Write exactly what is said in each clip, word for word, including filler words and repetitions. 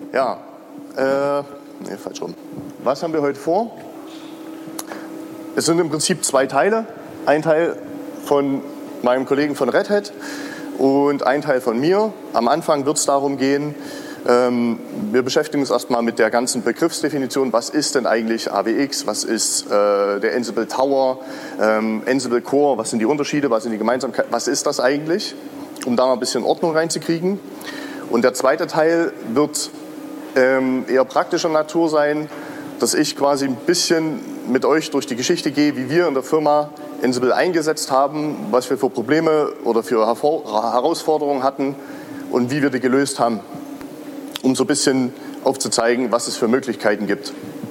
Ja, äh, nee, falsch rum. Was haben wir heute vor? Es sind im Prinzip zwei Teile. Ein Teil von meinem Kollegen von Red Hat und ein Teil von mir. Am Anfang wird es darum gehen, ähm, wir beschäftigen uns erstmal mit der ganzen Begriffsdefinition. Was ist denn eigentlich A W X? Was ist äh, der Ansible Tower? Ähm, Ansible Core? Was sind die Unterschiede? Was sind die Gemeinsamkeiten? Was ist das eigentlich? Um da mal ein bisschen Ordnung reinzukriegen. Und der zweite Teil wird ähm, eher praktischer Natur sein, dass ich quasi ein bisschen mit euch durch die Geschichte gehe, wie wir in der Firma Ansible eingesetzt haben, was wir für Probleme oder für Herausforderungen hatten und wie wir die gelöst haben, um so ein bisschen aufzuzeigen, was es für Möglichkeiten gibt.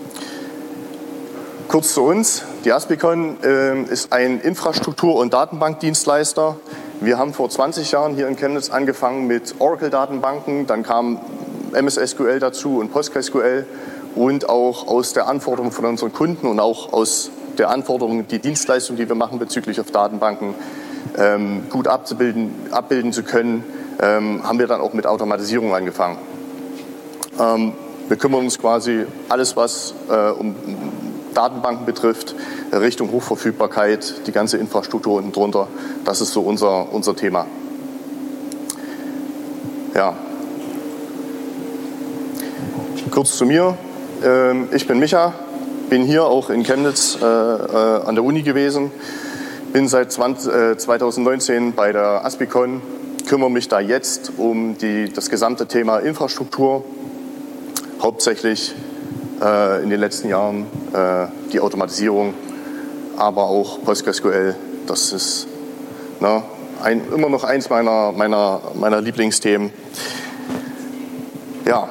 Kurz zu uns. Die Aspicon äh, ist ein Infrastruktur- und Datenbankdienstleister. Wir haben vor zwanzig Jahren hier in Chemnitz angefangen mit Oracle-Datenbanken, dann kam M S S Q L dazu und PostgreSQL. Und auch aus der Anforderung von unseren Kunden und auch aus der Anforderung, die Dienstleistung, die wir machen bezüglich auf Datenbanken, ähm, gut abzubilden, abbilden zu können, ähm, haben wir dann auch mit Automatisierung angefangen. Ähm, wir kümmern uns quasi alles, was äh, um Datenbanken betrifft, Richtung Hochverfügbarkeit, die ganze Infrastruktur unten drunter. Das ist so unser, unser Thema. Ja. Kurz zu mir. Ich bin Micha, bin hier auch in Chemnitz äh, äh, an der Uni gewesen, bin seit zwanzig, äh, zwanzig neunzehn bei der Aspicon, kümmere mich da jetzt um die, das gesamte Thema Infrastruktur, hauptsächlich äh, in den letzten Jahren äh, die Automatisierung, aber auch PostgreSQL, das ist ne, ein, immer noch eins meiner, meiner, meiner Lieblingsthemen. Ja.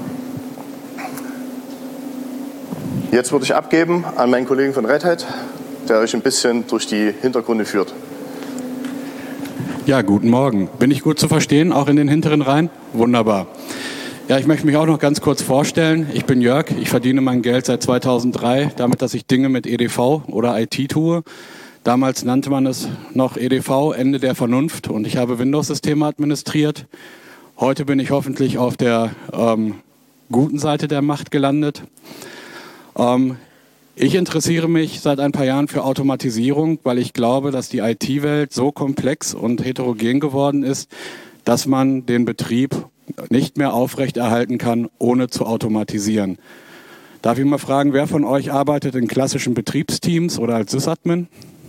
Jetzt würde ich abgeben an meinen Kollegen von Red Hat, der euch ein bisschen durch die Hintergründe führt. Ja, guten Morgen. Bin ich gut zu verstehen, auch in den hinteren Reihen? Wunderbar. Ja, ich möchte mich auch noch ganz kurz vorstellen. Ich bin Jörg, ich verdiene mein Geld seit zweitausenddrei damit, dass ich Dinge mit E D V oder I T tue. Damals nannte man es noch E D V, Ende der Vernunft, und ich habe Windows-Systeme administriert. Heute bin ich hoffentlich auf der ähm, guten Seite der Macht gelandet. Ähm, ich interessiere mich seit ein paar Jahren für Automatisierung, weil ich glaube, dass die I T-Welt so komplex und heterogen geworden ist, dass man den Betrieb nicht mehr aufrechterhalten kann, ohne zu automatisieren. Darf ich mal fragen, wer von euch arbeitet in klassischen Betriebsteams oder als Sysadmin?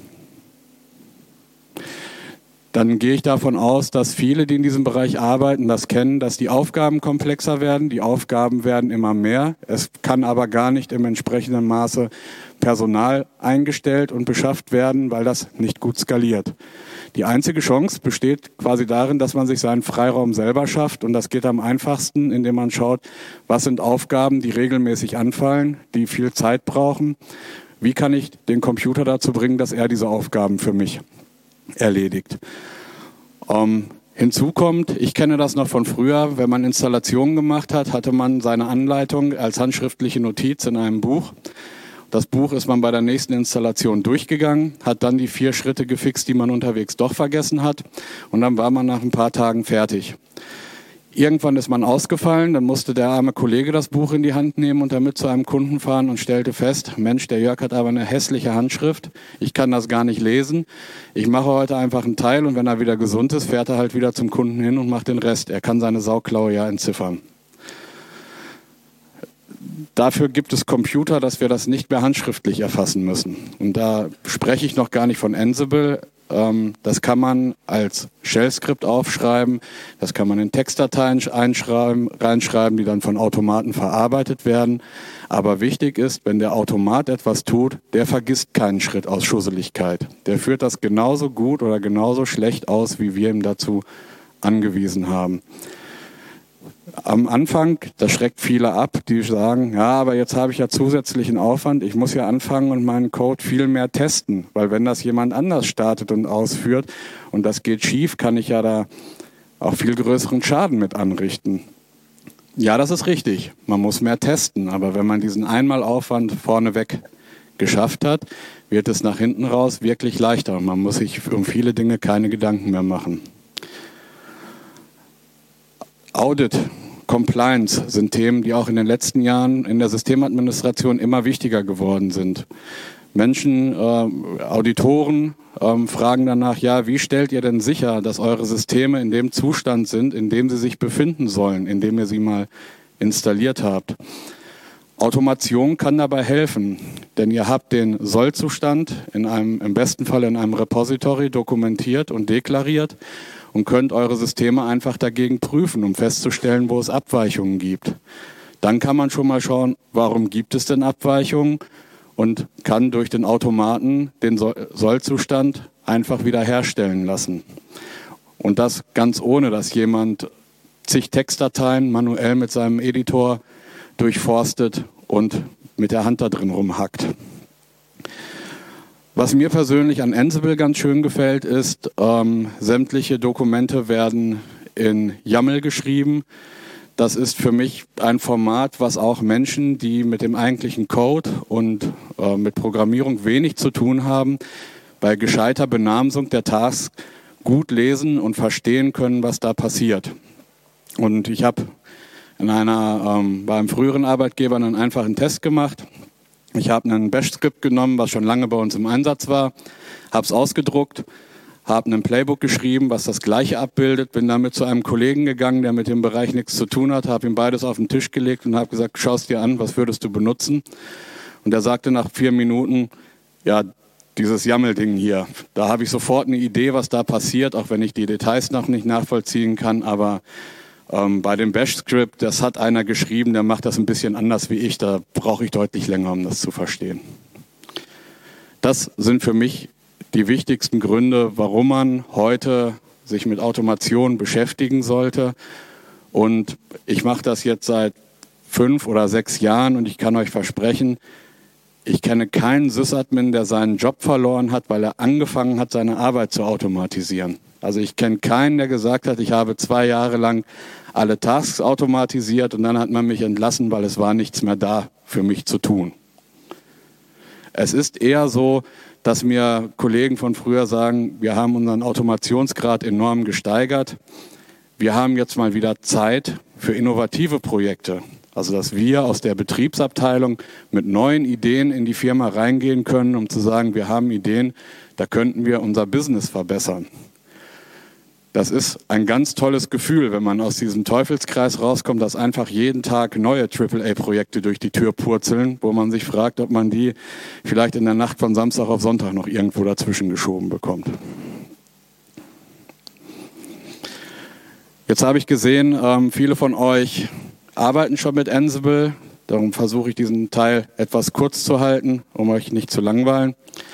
Dann gehe ich davon aus, dass viele, die in diesem Bereich arbeiten, das kennen, dass die Aufgaben komplexer werden, die Aufgaben werden immer mehr. Es kann aber gar nicht im entsprechenden Maße Personal eingestellt und beschafft werden, weil das nicht gut skaliert. Die einzige Chance besteht quasi darin, dass man sich seinen Freiraum selber schafft, und das geht am einfachsten, indem man schaut, was sind Aufgaben, die regelmäßig anfallen, die viel Zeit brauchen. Wie kann ich den Computer dazu bringen, dass er diese Aufgaben für mich erledigt. Ähm, hinzu kommt, ich kenne das noch von früher, wenn man Installationen gemacht hat, hatte man seine Anleitung als handschriftliche Notiz in einem Buch. Das Buch ist man bei der nächsten Installation durchgegangen, hat dann die vier Schritte gefixt, die man unterwegs doch vergessen hat, und dann war man nach ein paar Tagen fertig. Irgendwann ist man ausgefallen, dann musste der arme Kollege das Buch in die Hand nehmen und damit zu einem Kunden fahren und stellte fest, Mensch, der Jörg hat aber eine hässliche Handschrift, ich kann das gar nicht lesen, ich mache heute einfach einen Teil, und wenn er wieder gesund ist, fährt er halt wieder zum Kunden hin und macht den Rest. Er kann seine Sauklaue ja entziffern. Dafür gibt es Computer, dass wir das nicht mehr handschriftlich erfassen müssen. Und da spreche ich noch gar nicht von Ansible. Das kann man als Shell-Skript aufschreiben, das kann man in Textdateien einschreiben, reinschreiben, die dann von Automaten verarbeitet werden. Aber wichtig ist, wenn der Automat etwas tut, der vergisst keinen Schritt aus Schusseligkeit. Der führt das genauso gut oder genauso schlecht aus, wie wir ihm dazu angewiesen haben. Am Anfang, das schreckt viele ab, die sagen, ja, aber jetzt habe ich ja zusätzlichen Aufwand, ich muss ja anfangen und meinen Code viel mehr testen, weil wenn das jemand anders startet und ausführt und das geht schief, kann ich ja da auch viel größeren Schaden mit anrichten. Ja, das ist richtig, man muss mehr testen, aber wenn man diesen Einmalaufwand vorneweg geschafft hat, wird es nach hinten raus wirklich leichter und man muss sich um viele Dinge keine Gedanken mehr machen. Audit Compliance sind Themen, die auch in den letzten Jahren in der Systemadministration immer wichtiger geworden sind. Menschen, äh, Auditoren ähm, fragen danach, ja, wie stellt ihr denn sicher, dass eure Systeme in dem Zustand sind, in dem sie sich befinden sollen, in dem ihr sie mal installiert habt? Automation kann dabei helfen, denn ihr habt den Soll-Zustand in einem, im besten Fall in einem Repository dokumentiert und deklariert und könnt eure Systeme einfach dagegen prüfen, um festzustellen, wo es Abweichungen gibt. Dann kann man schon mal schauen, warum gibt es denn Abweichungen? Und kann durch den Automaten den Soll-Zustand einfach wieder herstellen lassen. Und das ganz ohne, dass jemand zig Textdateien manuell mit seinem Editor durchforstet und mit der Hand da drin rumhackt. Was mir persönlich an Ansible ganz schön gefällt, ist, ähm, sämtliche Dokumente werden in YAML geschrieben. Das ist für mich ein Format, was auch Menschen, die mit dem eigentlichen Code und äh, mit Programmierung wenig zu tun haben, bei gescheiter Benamsung der Tasks gut lesen und verstehen können, was da passiert. Und ich habe in einer, ähm, bei einem früheren Arbeitgeber einen einfachen Test gemacht. Ich habe einen Bash-Skript genommen, was schon lange bei uns im Einsatz war, habe es ausgedruckt, habe einen Playbook geschrieben, was das Gleiche abbildet, bin damit zu einem Kollegen gegangen, der mit dem Bereich nichts zu tun hat, habe ihm beides auf den Tisch gelegt und habe gesagt, schau es dir an, was würdest du benutzen? Und er sagte nach vier Minuten, ja, dieses YAML-Ding hier, da habe ich sofort eine Idee, was da passiert, auch wenn ich die Details noch nicht nachvollziehen kann, aber ähm, bei dem Bash-Script, das hat einer geschrieben, der macht das ein bisschen anders wie ich, da brauche ich deutlich länger, um das zu verstehen. Das sind für mich die wichtigsten Gründe, warum man heute sich mit Automation beschäftigen sollte. Und ich mache das jetzt seit fünf oder sechs Jahren und ich kann euch versprechen, ich kenne keinen Sysadmin, der seinen Job verloren hat, weil er angefangen hat, seine Arbeit zu automatisieren. Also ich kenne keinen, der gesagt hat, ich habe zwei Jahre lang alle Tasks automatisiert und dann hat man mich entlassen, weil es war nichts mehr da für mich zu tun. Es ist eher so, dass mir Kollegen von früher sagen, wir haben unseren Automationsgrad enorm gesteigert. Wir haben jetzt mal wieder Zeit für innovative Projekte. Also dass wir aus der Betriebsabteilung mit neuen Ideen in die Firma reingehen können, um zu sagen, wir haben Ideen, da könnten wir unser Business verbessern. Das ist ein ganz tolles Gefühl, wenn man aus diesem Teufelskreis rauskommt, dass einfach jeden Tag neue Triple A Projekte durch die Tür purzeln, wo man sich fragt, ob man die vielleicht in der Nacht von Samstag auf Sonntag noch irgendwo dazwischen geschoben bekommt. Jetzt habe ich gesehen, ähm, viele von euch arbeiten schon mit Ansible. Darum versuche ich diesen Teil etwas kurz zu halten, um euch nicht zu langweilen.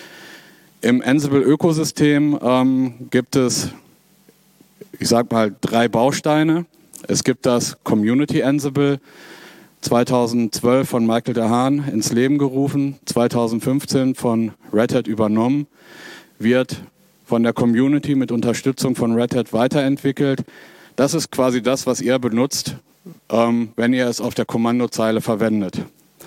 Im Ansible-Ökosystem ähm, gibt es, ich sag mal, drei Bausteine. Es gibt das Community Ansible, zweitausendzwölf von Michael de Haan ins Leben gerufen, zweitausendfünfzehn von Red Hat übernommen, wird von der Community mit Unterstützung von Red Hat weiterentwickelt. Das ist quasi das, was ihr benutzt, ähm, wenn ihr es auf der Kommandozeile verwendet.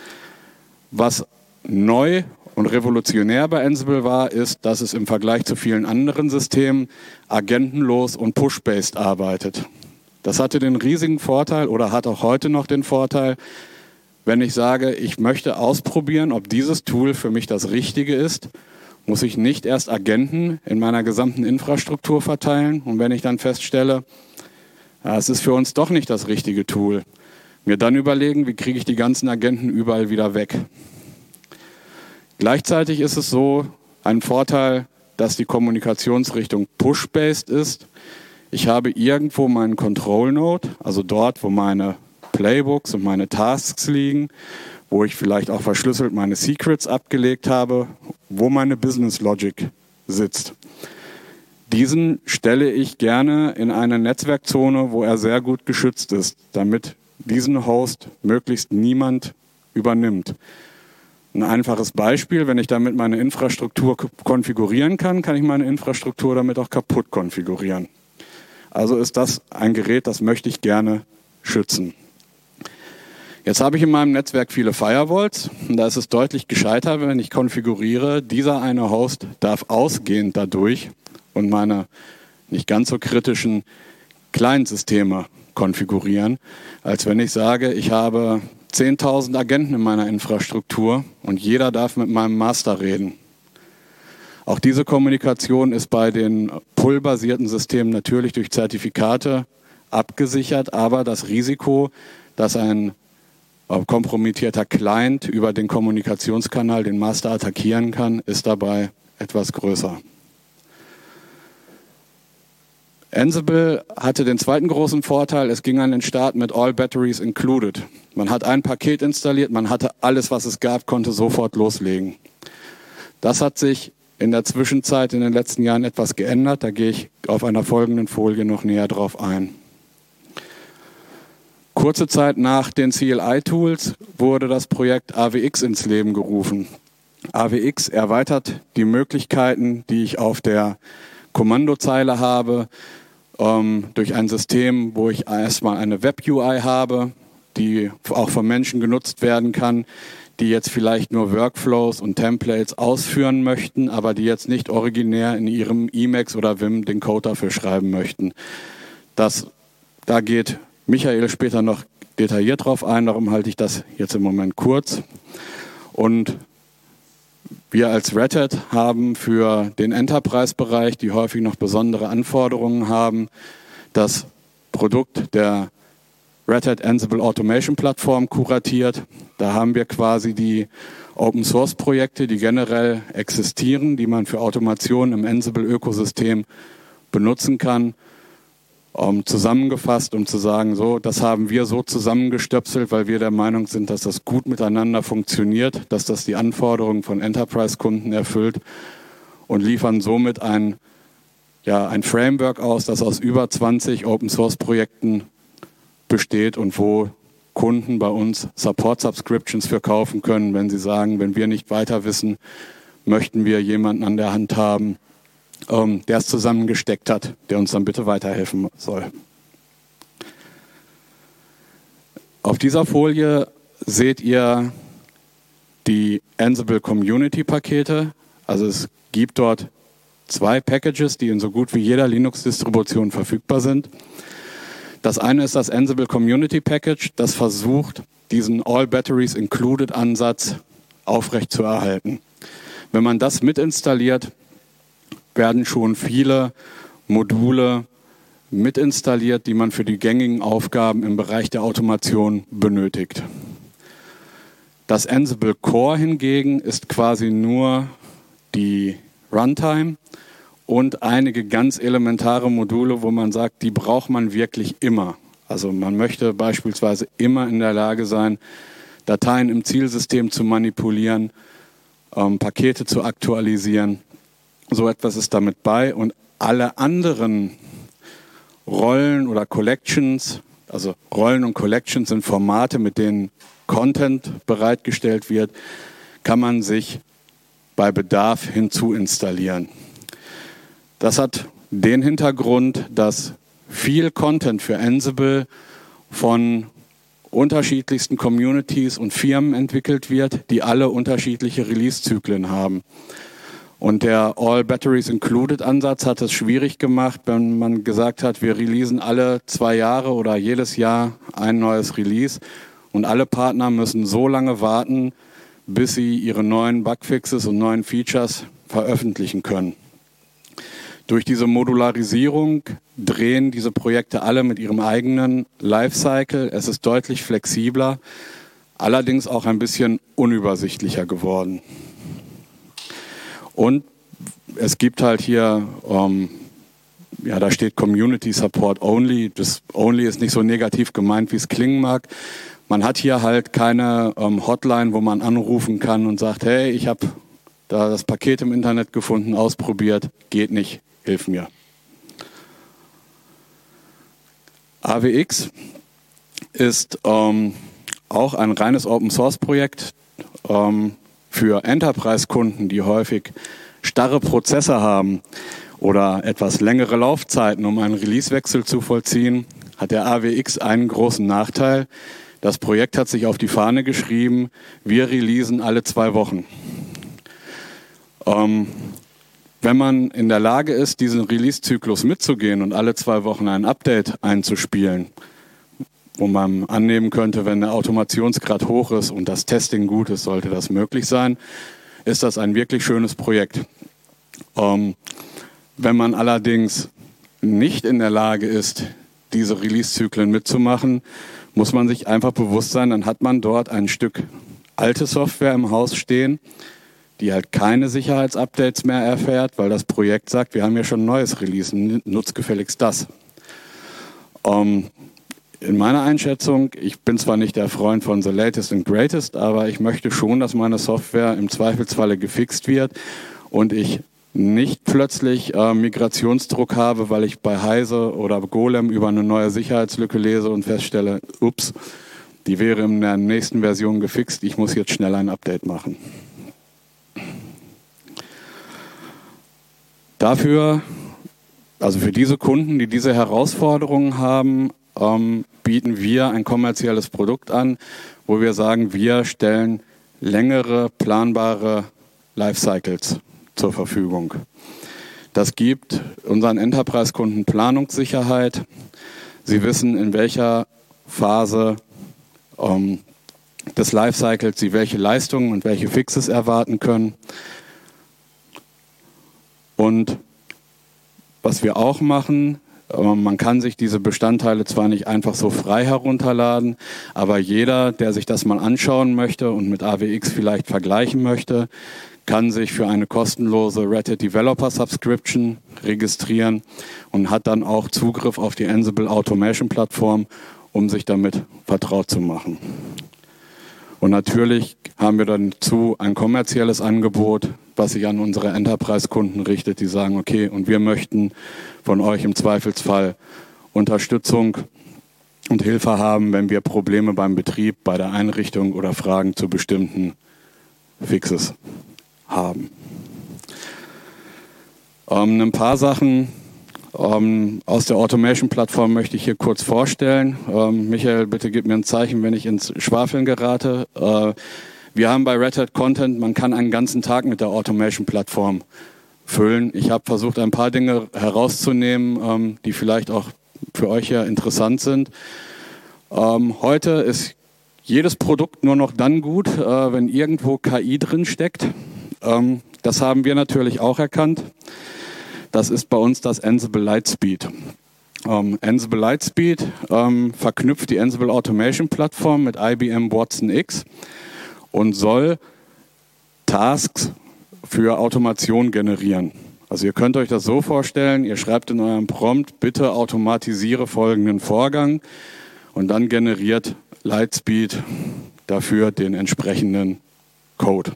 Was neu und revolutionär bei Ansible war, ist, dass es im Vergleich zu vielen anderen Systemen agentenlos und push-based arbeitet. Das hatte den riesigen Vorteil oder hat auch heute noch den Vorteil, wenn ich sage, ich möchte ausprobieren, ob dieses Tool für mich das Richtige ist, muss ich nicht erst Agenten in meiner gesamten Infrastruktur verteilen. Und wenn ich dann feststelle, ja, es ist für uns doch nicht das richtige Tool, mir dann überlegen, wie kriege ich die ganzen Agenten überall wieder weg. Gleichzeitig ist es so, ein Vorteil, dass die Kommunikationsrichtung push-based ist. Ich habe irgendwo meinen Control-Node, also dort, wo meine Playbooks und meine Tasks liegen, wo ich vielleicht auch verschlüsselt meine Secrets abgelegt habe, wo meine Business Logic sitzt. Diesen stelle ich gerne in eine Netzwerkzone, wo er sehr gut geschützt ist, damit diesen Host möglichst niemand übernimmt. Ein einfaches Beispiel, wenn ich damit meine Infrastruktur konfigurieren kann, kann ich meine Infrastruktur damit auch kaputt konfigurieren. Also ist das ein Gerät, das möchte ich gerne schützen. Jetzt habe ich in meinem Netzwerk viele Firewalls und da ist es deutlich gescheiter, wenn ich konfiguriere, dieser eine Host darf ausgehend dadurch und meine nicht ganz so kritischen Client-Systeme konfigurieren, als wenn ich sage, ich habe zehntausend Agenten in meiner Infrastruktur und jeder darf mit meinem Master reden. Auch diese Kommunikation ist bei den Pull-basierten Systemen natürlich durch Zertifikate abgesichert, aber das Risiko, dass ein kompromittierter Client über den Kommunikationskanal den Master attackieren kann, ist dabei etwas größer. Ansible hatte den zweiten großen Vorteil, es ging an den Start mit All Batteries Included. Man hat ein Paket installiert, man hatte alles, was es gab, konnte sofort loslegen. Das hat sich in der Zwischenzeit in den letzten Jahren etwas geändert, da gehe ich auf einer folgenden Folie noch näher drauf ein. Kurze Zeit nach den C L I-Tools wurde das Projekt A W X ins Leben gerufen. A W X erweitert die Möglichkeiten, die ich auf der Kommandozeile habe, ähm, durch ein System, wo ich erstmal eine Web-U I habe, die auch von Menschen genutzt werden kann, die jetzt vielleicht nur Workflows und Templates ausführen möchten, aber die jetzt nicht originär in ihrem Emacs oder Vim den Code dafür schreiben möchten. Das, da geht Michael später noch detailliert drauf ein, darum halte ich das jetzt im Moment kurz. Und wir als Red Hat haben für den Enterprise-Bereich, die häufig noch besondere Anforderungen haben, das Produkt der Red Hat Ansible Automation Plattform kuratiert. Da haben wir quasi die Open-Source-Projekte, die generell existieren, die man für Automation im Ansible-Ökosystem benutzen kann, um, zusammengefasst, um zu sagen, so, das haben wir so zusammengestöpselt, weil wir der Meinung sind, dass das gut miteinander funktioniert, dass das die Anforderungen von Enterprise-Kunden erfüllt und liefern somit ein, ja, ein Framework aus, das aus über zwanzig Open-Source-Projekten besteht und wo Kunden bei uns Support-Subscriptions für kaufen können, wenn sie sagen, wenn wir nicht weiter wissen, möchten wir jemanden an der Hand haben, der es zusammengesteckt hat, der uns dann bitte weiterhelfen soll. Auf dieser Folie seht ihr die Ansible Community Pakete. Also es gibt dort zwei Packages, die in so gut wie jeder Linux-Distribution verfügbar sind. Das eine ist das Ansible Community Package, das versucht, diesen All Batteries Included Ansatz aufrechtzuerhalten. Wenn man das mitinstalliert, werden schon viele Module mitinstalliert, die man für die gängigen Aufgaben im Bereich der Automation benötigt. Das Ansible Core hingegen ist quasi nur die Runtime und einige ganz elementare Module, wo man sagt, die braucht man wirklich immer. Also man möchte beispielsweise immer in der Lage sein, Dateien im Zielsystem zu manipulieren, ähm, Pakete zu aktualisieren. So etwas ist damit bei und alle anderen Rollen oder Collections, also Rollen und Collections sind Formate, mit denen Content bereitgestellt wird, kann man sich bei Bedarf hinzuinstallieren. Das hat den Hintergrund, dass viel Content für Ansible von unterschiedlichsten Communities und Firmen entwickelt wird, die alle unterschiedliche Release-Zyklen haben. Und der All Batteries Included Ansatz hat es schwierig gemacht, wenn man gesagt hat, wir releasen alle zwei Jahre oder jedes Jahr ein neues Release und alle Partner müssen so lange warten, bis sie ihre neuen Bugfixes und neuen Features veröffentlichen können. Durch diese Modularisierung drehen diese Projekte alle mit ihrem eigenen Lifecycle. Es ist deutlich flexibler, allerdings auch ein bisschen unübersichtlicher geworden. Und es gibt halt hier, ähm, ja, da steht Community Support Only. Das Only ist nicht so negativ gemeint, wie es klingen mag. Man hat hier halt keine ähm, Hotline, wo man anrufen kann und sagt, hey, ich habe da das Paket im Internet gefunden, ausprobiert, geht nicht, hilf mir. A W X ist ähm, auch ein reines Open-Source-Projekt, ähm, für Enterprise-Kunden, die häufig starre Prozesse haben oder etwas längere Laufzeiten, um einen Releasewechsel zu vollziehen, hat der A W X einen großen Nachteil. Das Projekt hat sich auf die Fahne geschrieben, wir releasen alle zwei Wochen. Ähm, wenn man in der Lage ist, diesen Release-Zyklus mitzugehen und alle zwei Wochen ein Update einzuspielen, wo man annehmen könnte, wenn der Automationsgrad hoch ist und das Testing gut ist, sollte das möglich sein, ist das ein wirklich schönes Projekt. Ähm, wenn man allerdings nicht in der Lage ist, diese Release-Zyklen mitzumachen, muss man sich einfach bewusst sein, dann hat man dort ein Stück alte Software im Haus stehen, die halt keine Sicherheitsupdates mehr erfährt, weil das Projekt sagt, wir haben ja schon ein neues Release, nutzt gefälligst das. Ähm, in meiner Einschätzung, ich bin zwar nicht der Freund von the latest and greatest, aber ich möchte schon, dass meine Software im Zweifelsfalle gefixt wird und ich nicht plötzlich äh, Migrationsdruck habe, weil ich bei Heise oder Golem über eine neue Sicherheitslücke lese und feststelle, ups, die wäre in der nächsten Version gefixt, ich muss jetzt schnell ein Update machen. Dafür, also für diese Kunden, die diese Herausforderungen haben, ähm, bieten wir ein kommerzielles Produkt an, wo wir sagen, wir stellen längere, planbare Lifecycles zur Verfügung. Das gibt unseren Enterprise-Kunden Planungssicherheit. Sie wissen, in welcher Phase ähm, des Lifecycles sie welche Leistungen und welche Fixes erwarten können. Und was wir auch machen, man kann sich diese Bestandteile zwar nicht einfach so frei herunterladen, aber jeder, der sich das mal anschauen möchte und mit A W X vielleicht vergleichen möchte, kann sich für eine kostenlose Red Hat Developer Subscription registrieren und hat dann auch Zugriff auf die Ansible Automation Plattform, um sich damit vertraut zu machen. Und natürlich haben wir dazu ein kommerzielles Angebot, was sich an unsere Enterprise-Kunden richtet, die sagen, okay, und wir möchten von euch im Zweifelsfall Unterstützung und Hilfe haben, wenn wir Probleme beim Betrieb, bei der Einrichtung oder Fragen zu bestimmten Fixes haben. Ähm, ein paar Sachen ähm, aus der Automation-Plattform möchte ich hier kurz vorstellen. Ähm, Michael, bitte gib mir ein Zeichen, wenn ich ins Schwafeln gerate. Äh, wir haben bei Red Hat Content, man kann einen ganzen Tag mit der Automation-Plattform füllen. Ich habe versucht, ein paar Dinge herauszunehmen, ähm, die vielleicht auch für euch ja interessant sind. Ähm, heute ist jedes Produkt nur noch dann gut, äh, wenn irgendwo K I drin steckt. Ähm, das haben wir natürlich auch erkannt. Das ist bei uns das Ansible Lightspeed. Ähm, Ansible Lightspeed ähm, verknüpft die Ansible Automation Plattform mit I B M Watson X und soll Tasks für Automation generieren. Also ihr könnt euch das so vorstellen, ihr schreibt in eurem Prompt, bitte automatisiere folgenden Vorgang und dann generiert Lightspeed dafür den entsprechenden Code.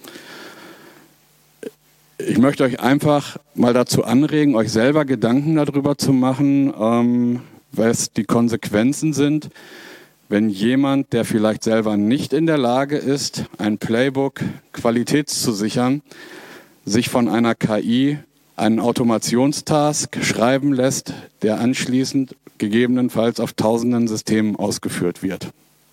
Ich möchte euch einfach mal dazu anregen, euch selber Gedanken darüber zu machen, ähm, was die Konsequenzen sind, wenn jemand, der vielleicht selber nicht in der Lage ist, ein Playbook qualitätszusichern, sich von einer K I einen Automationstask schreiben lässt, der anschließend gegebenenfalls auf tausenden Systemen ausgeführt wird.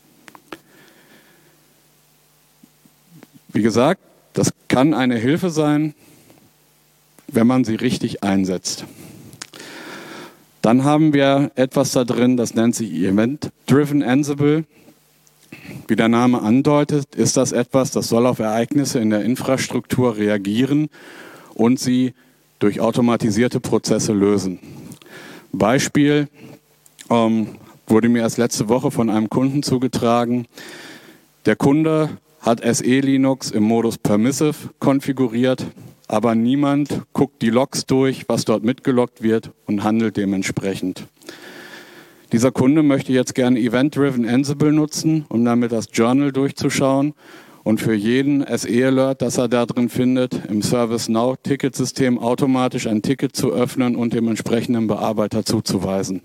Wie gesagt, das kann eine Hilfe sein, wenn man sie richtig einsetzt. Dann haben wir etwas da drin, das nennt sich Event-Driven Ansible. Wie der Name andeutet, ist das etwas, das soll auf Ereignisse in der Infrastruktur reagieren und sie durch automatisierte Prozesse lösen. Beispiel ähm, wurde mir erst letzte Woche von einem Kunden zugetragen. Der Kunde hat S E Linux im Modus Permissive konfiguriert, aber niemand guckt die Logs durch, was dort mitgeloggt wird und handelt dementsprechend. Dieser Kunde möchte jetzt gerne Event-Driven Ansible nutzen, um damit das Journal durchzuschauen und für jeden S E-Alert, das er da drin findet, im ServiceNow-Ticketsystem automatisch ein Ticket zu öffnen und dem entsprechenden Bearbeiter zuzuweisen.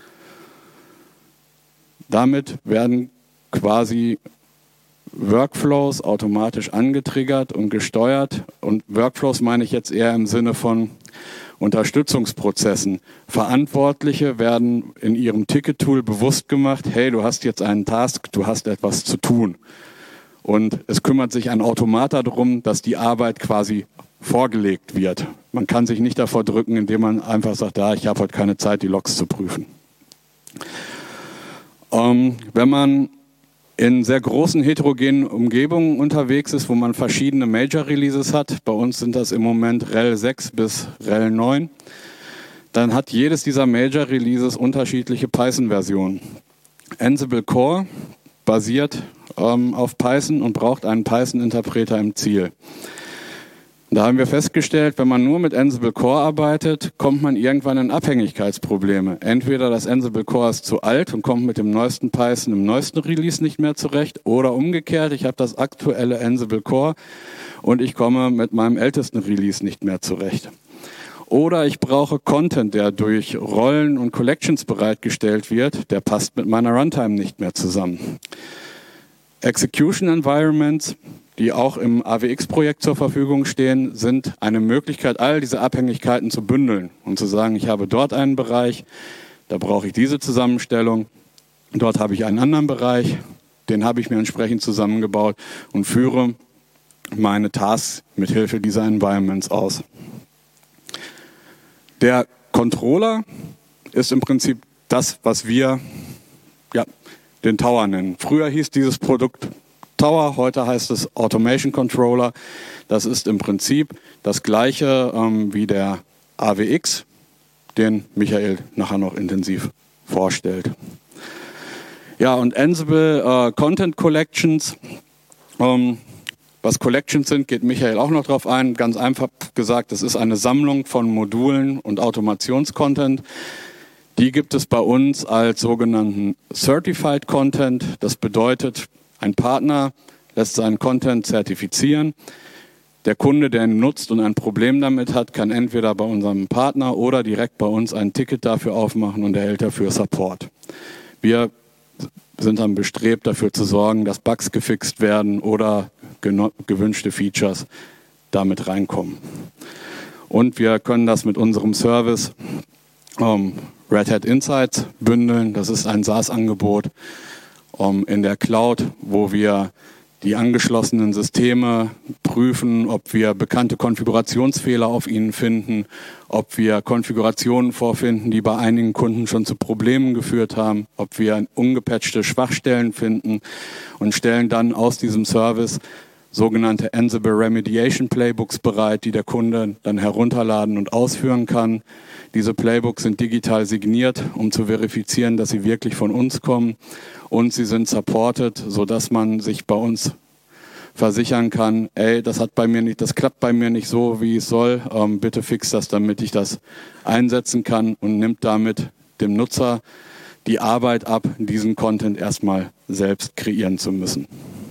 Damit werden quasi Workflows automatisch angetriggert und gesteuert. Und Workflows meine ich jetzt eher im Sinne von Unterstützungsprozessen. Verantwortliche werden in ihrem Ticket-Tool bewusst gemacht, hey, du hast jetzt einen Task, du hast etwas zu tun. Und es kümmert sich ein Automat darum, dass die Arbeit quasi vorgelegt wird. Man kann sich nicht davor drücken, indem man einfach sagt, ah, ich habe heute keine Zeit, die Logs zu prüfen. Ähm, wenn man in sehr großen heterogenen Umgebungen unterwegs ist, wo man verschiedene Major Releases hat, bei uns sind das im Moment R H E L sechs bis R H E L neun, dann hat jedes dieser Major Releases unterschiedliche Python-Versionen. Ansible Core basiert ähm, auf Python und braucht einen Python-Interpreter im Ziel. Da haben wir festgestellt, wenn man nur mit Ansible Core arbeitet, kommt man irgendwann in Abhängigkeitsprobleme. Entweder das Ansible Core ist zu alt und kommt mit dem neuesten Python im neuesten Release nicht mehr zurecht, oder umgekehrt, ich habe das aktuelle Ansible Core und ich komme mit meinem ältesten Release nicht mehr zurecht. Oder ich brauche Content, der durch Rollen und Collections bereitgestellt wird, der passt mit meiner Runtime nicht mehr zusammen. Execution Environments, die auch im A W X-Projekt zur Verfügung stehen, sind eine Möglichkeit, all diese Abhängigkeiten zu bündeln und zu sagen, ich habe dort einen Bereich, da brauche ich diese Zusammenstellung, dort habe ich einen anderen Bereich, den habe ich mir entsprechend zusammengebaut und führe meine Tasks mit Hilfe dieser Environments aus. Der Controller ist im Prinzip das, was wir ja, den Tower nennen. Früher hieß dieses Produkt Tower, heute heißt es Automation Controller. Das ist im Prinzip das gleiche ähm, wie der A W X, den Michael nachher noch intensiv vorstellt. Ja, und Ansible äh, Content Collections. Ähm, was Collections sind, geht Michael auch noch drauf ein. Ganz einfach gesagt, das ist eine Sammlung von Modulen und Automationscontent. Die gibt es bei uns als sogenannten Certified Content. Das bedeutet, ein Partner lässt seinen Content zertifizieren. Der Kunde, der ihn nutzt und ein Problem damit hat, kann entweder bei unserem Partner oder direkt bei uns ein Ticket dafür aufmachen und erhält dafür Support. Wir sind dann bestrebt, dafür zu sorgen, dass Bugs gefixt werden oder gewünschte Features damit reinkommen. Und wir können das mit unserem Service ähm, Red Hat Insights bündeln. Das ist ein SaaS-Angebot um, in der Cloud, wo wir die angeschlossenen Systeme prüfen, ob wir bekannte Konfigurationsfehler auf ihnen finden, ob wir Konfigurationen vorfinden, die bei einigen Kunden schon zu Problemen geführt haben, ob wir ungepatchte Schwachstellen finden und stellen dann aus diesem Service sogenannte Ansible Remediation Playbooks bereit, die der Kunde dann herunterladen und ausführen kann. Diese Playbooks sind digital signiert, um zu verifizieren, dass sie wirklich von uns kommen, und sie sind supported, sodass man sich bei uns versichern kann, ey, das hat bei mir nicht, das klappt bei mir nicht so, wie es soll, ähm, bitte fix das, damit ich das einsetzen kann, und nimmt damit dem Nutzer die Arbeit ab, diesen Content erstmal selbst kreieren zu müssen.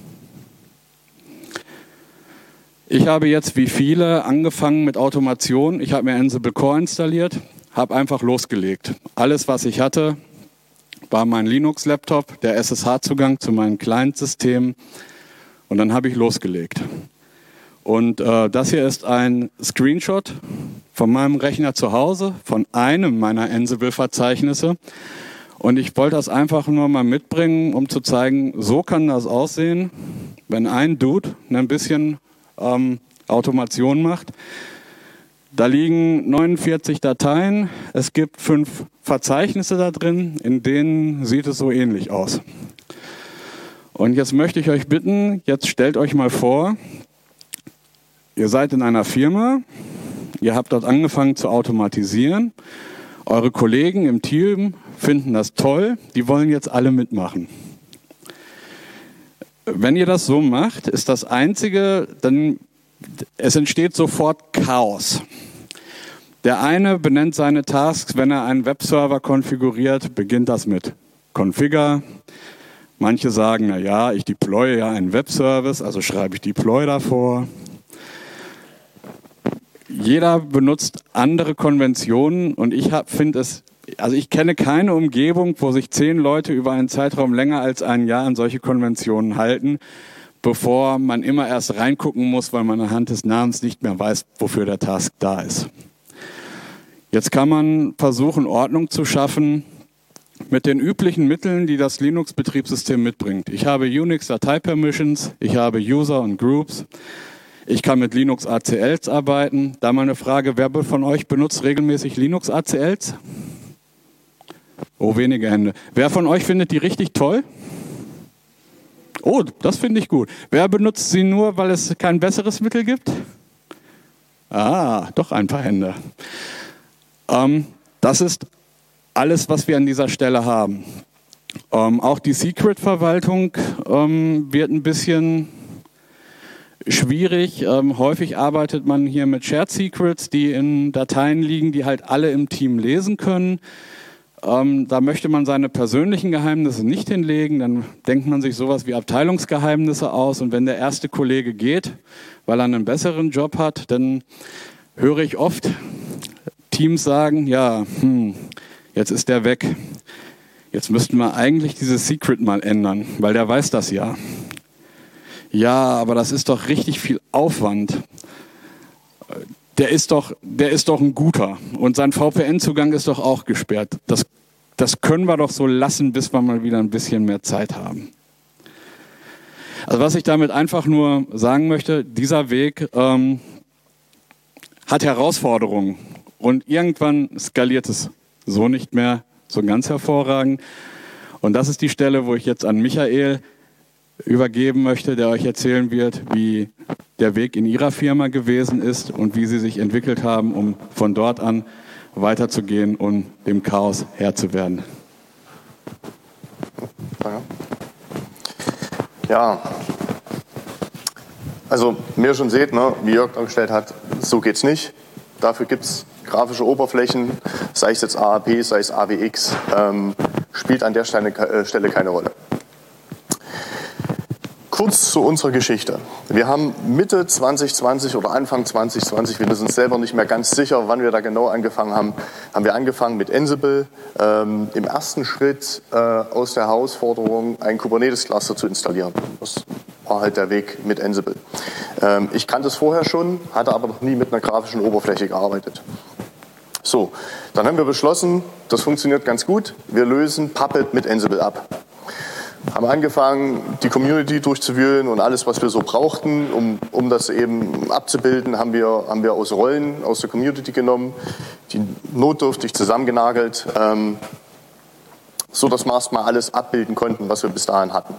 Ich habe jetzt wie viele angefangen mit Automation. Ich habe mir Ansible Core installiert, habe einfach losgelegt. Alles, was ich hatte, war mein Linux-Laptop, der S S H-Zugang zu meinen Client-Systemen, und dann habe ich losgelegt. Und äh, das hier ist ein Screenshot von meinem Rechner zu Hause, von einem meiner Ansible-Verzeichnisse. Und ich wollte das einfach nur mal mitbringen, um zu zeigen, so kann das aussehen, wenn ein Dude ein bisschen ähm, Automation macht. Da liegen neunundvierzig Dateien, es gibt fünf Verzeichnisse da drin, in denen sieht es so ähnlich aus. Und jetzt möchte ich euch bitten, jetzt stellt euch mal vor, ihr seid in einer Firma, ihr habt dort angefangen zu automatisieren, eure Kollegen im Team finden das toll, die wollen jetzt alle mitmachen. Wenn ihr das so macht, ist das Einzige, dann es entsteht sofort Chaos. Der eine benennt seine Tasks, wenn er einen Webserver konfiguriert, beginnt das mit Configure. Manche sagen, na ja, ich deploye ja einen Webservice, also schreibe ich Deploy davor. Jeder benutzt andere Konventionen, und ich finde es, also ich kenne keine Umgebung, wo sich zehn Leute über einen Zeitraum länger als ein Jahr an solche Konventionen halten, bevor man immer erst reingucken muss, weil man anhand des Namens nicht mehr weiß, wofür der Task da ist. Jetzt kann man versuchen, Ordnung zu schaffen mit den üblichen Mitteln, die das Linux-Betriebssystem mitbringt. Ich habe Unix-Datei-Permissions, ich habe User und Groups, ich kann mit Linux-A C Ls arbeiten. Da mal eine Frage, wer von euch benutzt regelmäßig Linux-A C Ls? Oh, wenige Hände. Wer von euch findet die richtig toll? Oh, das finde ich gut. Wer benutzt sie nur, weil es kein besseres Mittel gibt? Ah, doch ein paar Hände. Ähm, das ist alles, was wir an dieser Stelle haben. Ähm, auch die Secret-Verwaltung ähm, wird ein bisschen schwierig. Ähm, häufig arbeitet man hier mit Shared Secrets, die in Dateien liegen, die halt alle im Team lesen können. Ähm, da möchte man seine persönlichen Geheimnisse nicht hinlegen, dann denkt man sich sowas wie Abteilungsgeheimnisse aus und wenn der erste Kollege geht, weil er einen besseren Job hat, dann höre ich oft Teams sagen, ja, hm, jetzt ist der weg, jetzt müssten wir eigentlich dieses Secret mal ändern, weil der weiß das ja. Ja, aber das ist doch richtig viel Aufwand. Der ist doch, der ist doch ein guter und sein V P N-Zugang ist doch auch gesperrt. Das, das können wir doch so lassen, bis wir mal wieder ein bisschen mehr Zeit haben. Also was ich damit einfach nur sagen möchte, dieser Weg ähm, hat Herausforderungen und irgendwann skaliert es so nicht mehr so ganz hervorragend. Und das ist die Stelle, wo ich jetzt an Michael übergeben möchte, der euch erzählen wird, wie der Weg in ihrer Firma gewesen ist und wie sie sich entwickelt haben, um von dort an weiterzugehen und dem Chaos Herr zu werden. Ja, also wie ihr schon seht, ne, wie Jörg dargestellt hat, so geht's nicht. Dafür gibt es grafische Oberflächen, sei es jetzt A A P, sei es A W X, ähm, spielt an der Stelle, äh, Stelle keine Rolle. Kurz zu unserer Geschichte. Wir haben Mitte zwanzig zwanzig oder Anfang zwanzig zwanzig, wir sind uns selber nicht mehr ganz sicher, wann wir da genau angefangen haben, haben wir angefangen mit Ansible, ähm, im ersten Schritt äh, aus der Herausforderung, ein Kubernetes-Cluster zu installieren. Das war halt der Weg mit Ansible. Ähm, ich kannte es vorher schon, hatte aber noch nie mit einer grafischen Oberfläche gearbeitet. So, dann haben wir beschlossen, das funktioniert ganz gut, wir lösen Puppet mit Ansible ab. Haben angefangen, die Community durchzuwühlen und alles, was wir so brauchten, um, um das eben abzubilden, haben wir, haben wir aus Rollen aus der Community genommen, die notdürftig zusammengenagelt, ähm, so dass wir erstmal alles abbilden konnten, was wir bis dahin hatten.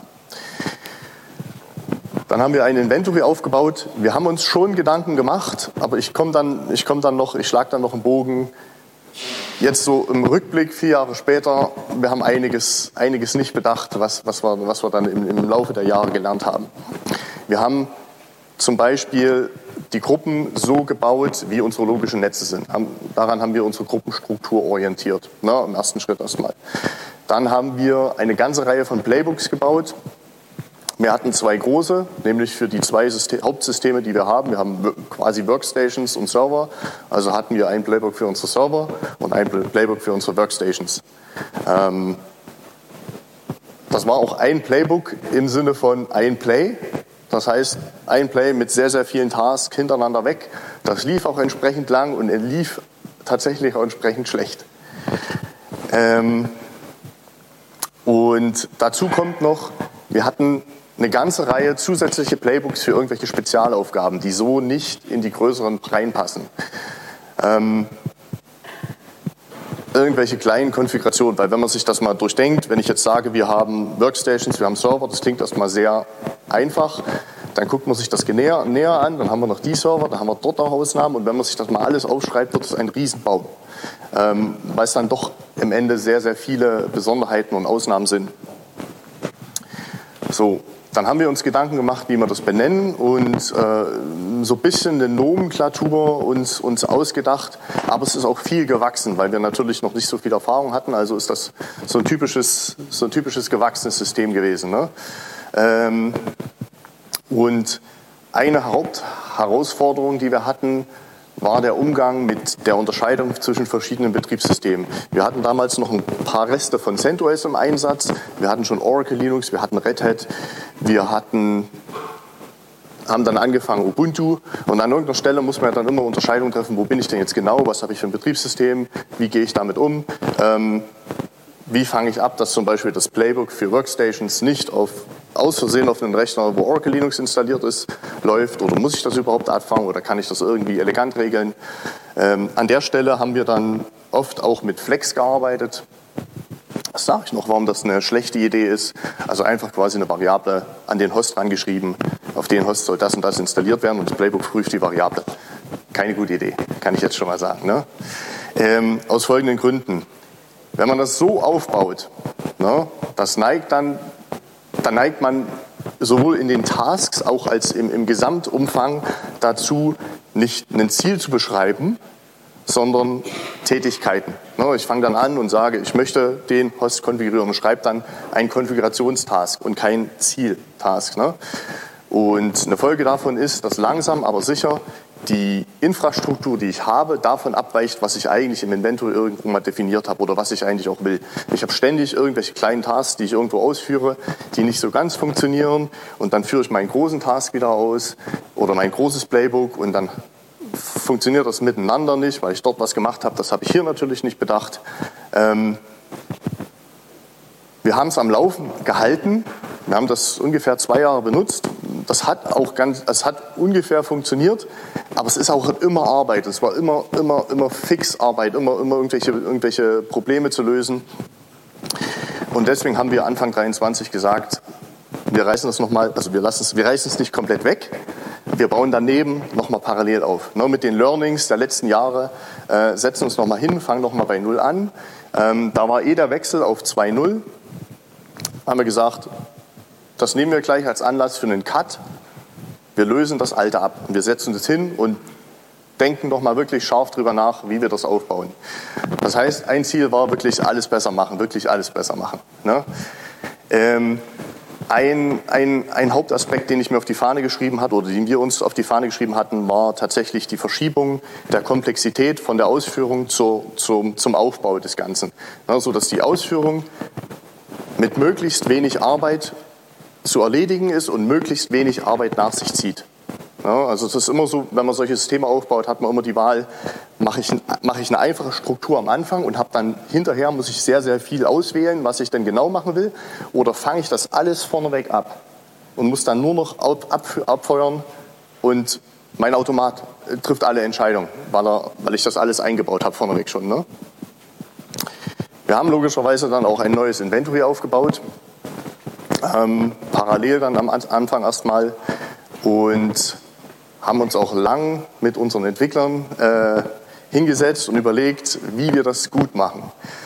Dann haben wir ein Inventory aufgebaut. Wir haben uns schon Gedanken gemacht, aber ich komme dann, ich komme dann noch, ich schlage dann noch einen Bogen. Jetzt so im Rückblick, vier Jahre später, wir haben einiges, einiges nicht bedacht, was, was, wir, was wir dann im, im Laufe der Jahre gelernt haben. Wir haben zum Beispiel die Gruppen so gebaut, wie unsere logischen Netze sind. Haben, daran haben wir unsere Gruppenstruktur orientiert, ne, im ersten Schritt erstmal. Dann haben wir eine ganze Reihe von Playbooks gebaut. Wir hatten zwei große, nämlich für die zwei System, Hauptsysteme, die wir haben. Wir haben quasi Workstations und Server. Also hatten wir ein Playbook für unsere Server und ein Playbook für unsere Workstations. Ähm, das war auch ein Playbook im Sinne von ein Play. Das heißt, ein Play mit sehr, sehr vielen Tasks hintereinander weg. Das lief auch entsprechend lang und es lief tatsächlich auch entsprechend schlecht. Ähm, und dazu kommt noch, wir hatten eine ganze Reihe zusätzliche Playbooks für irgendwelche Spezialaufgaben, die so nicht in die größeren reinpassen. Ähm, irgendwelche kleinen Konfigurationen, weil wenn man sich das mal durchdenkt, wenn ich jetzt sage, wir haben Workstations, wir haben Server, das klingt erstmal sehr einfach, dann guckt man sich das näher, näher an, dann haben wir noch die Server, dann haben wir dort noch Ausnahmen und wenn man sich das mal alles aufschreibt, wird es ein Riesenbaum, ähm, weil es dann doch am Ende sehr, sehr viele Besonderheiten und Ausnahmen sind. So. Dann haben wir uns Gedanken gemacht, wie wir das benennen und äh, so ein bisschen eine Nomenklatur uns, uns ausgedacht. Aber es ist auch viel gewachsen, weil wir natürlich noch nicht so viel Erfahrung hatten. Also ist das so ein typisches, so ein typisches gewachsenes System gewesen. Ne? Ähm, und eine Hauptherausforderung, die wir hatten, war der Umgang mit der Unterscheidung zwischen verschiedenen Betriebssystemen. Wir hatten damals noch ein paar Reste von CentOS im Einsatz. Wir hatten schon Oracle Linux, wir hatten Red Hat, wir hatten, haben dann angefangen Ubuntu. Und an irgendeiner Stelle muss man ja dann immer Unterscheidungen treffen, wo bin ich denn jetzt genau, was habe ich für ein Betriebssystem, wie gehe ich damit um. Ähm, Wie fange ich ab, dass zum Beispiel das Playbook für Workstations nicht auf, aus Versehen auf einem Rechner, wo Oracle Linux installiert ist, läuft? Oder muss ich das überhaupt abfangen oder kann ich das irgendwie elegant regeln? Ähm, an der Stelle haben wir dann oft auch mit Flex gearbeitet. Das sage ich noch, warum das eine schlechte Idee ist. Also einfach quasi eine Variable an den Host rangeschrieben. Auf den Host soll das und das installiert werden und das Playbook prüft die Variable. Keine gute Idee, kann ich jetzt schon mal sagen. Ne? Ähm, aus folgenden Gründen. Wenn man das so aufbaut, ne, das neigt dann, dann neigt man sowohl in den Tasks auch als im, im Gesamtumfang dazu, nicht ein Ziel zu beschreiben, sondern Tätigkeiten. Ich fange dann an und sage, ich möchte den Host konfigurieren und schreibe dann einen Konfigurationstask und kein Zieltask. Und eine Folge davon ist, dass langsam, aber sicher die Infrastruktur, die ich habe, davon abweicht, was ich eigentlich im Inventory irgendwo mal definiert habe oder was ich eigentlich auch will. Ich habe ständig irgendwelche kleinen Tasks, die ich irgendwo ausführe, die nicht so ganz funktionieren und dann führe ich meinen großen Task wieder aus oder mein großes Playbook und dann funktioniert das miteinander nicht, weil ich dort was gemacht habe. Das habe ich hier natürlich nicht bedacht. Ähm, wir haben es am Laufen gehalten. Wir haben das ungefähr zwei Jahre benutzt. Das hat auch ganz, es hat ungefähr funktioniert, aber es ist auch immer Arbeit. Es war immer, immer, immer Fixarbeit, immer, immer irgendwelche, irgendwelche Probleme zu lösen. Und deswegen haben wir Anfang dreiundzwanzig gesagt, wir reißen es noch mal, also wir lassen es, wir reißen es nicht komplett weg. Wir bauen daneben nochmal parallel auf. Ne, mit den Learnings der letzten Jahre äh, setzen uns nochmal hin, fangen nochmal bei Null an. Ähm, da war eh der Wechsel auf zwei Punkt null. Haben wir gesagt, das nehmen wir gleich als Anlass für einen Cut. Wir lösen das Alte ab. Wir setzen das hin und denken nochmal wirklich scharf drüber nach, wie wir das aufbauen. Das heißt, ein Ziel war wirklich alles besser machen, wirklich alles besser machen. Ne? Ähm, Ein, ein, ein Hauptaspekt, den ich mir auf die Fahne geschrieben hatte oder den wir uns auf die Fahne geschrieben hatten, war tatsächlich die Verschiebung der Komplexität von der Ausführung zur, zum, zum Aufbau des Ganzen. Ja, sodass die Ausführung mit möglichst wenig Arbeit zu erledigen ist und möglichst wenig Arbeit nach sich zieht. Ja, also es ist immer so, wenn man solche Systeme aufbaut, hat man immer die Wahl, mache ich, mache ich eine einfache Struktur am Anfang und habe dann hinterher, muss ich sehr, sehr viel auswählen, was ich denn genau machen will, oder fange ich das alles vorneweg ab und muss dann nur noch ab, abfeuern und mein Automat trifft alle Entscheidungen, weil, er, weil ich das alles eingebaut habe vorneweg schon. Ne? Wir haben logischerweise dann auch ein neues Inventory aufgebaut, ähm, parallel dann am Anfang erstmal und haben uns auch lang mit unseren Entwicklern äh, hingesetzt und überlegt, wie wir das gut machen.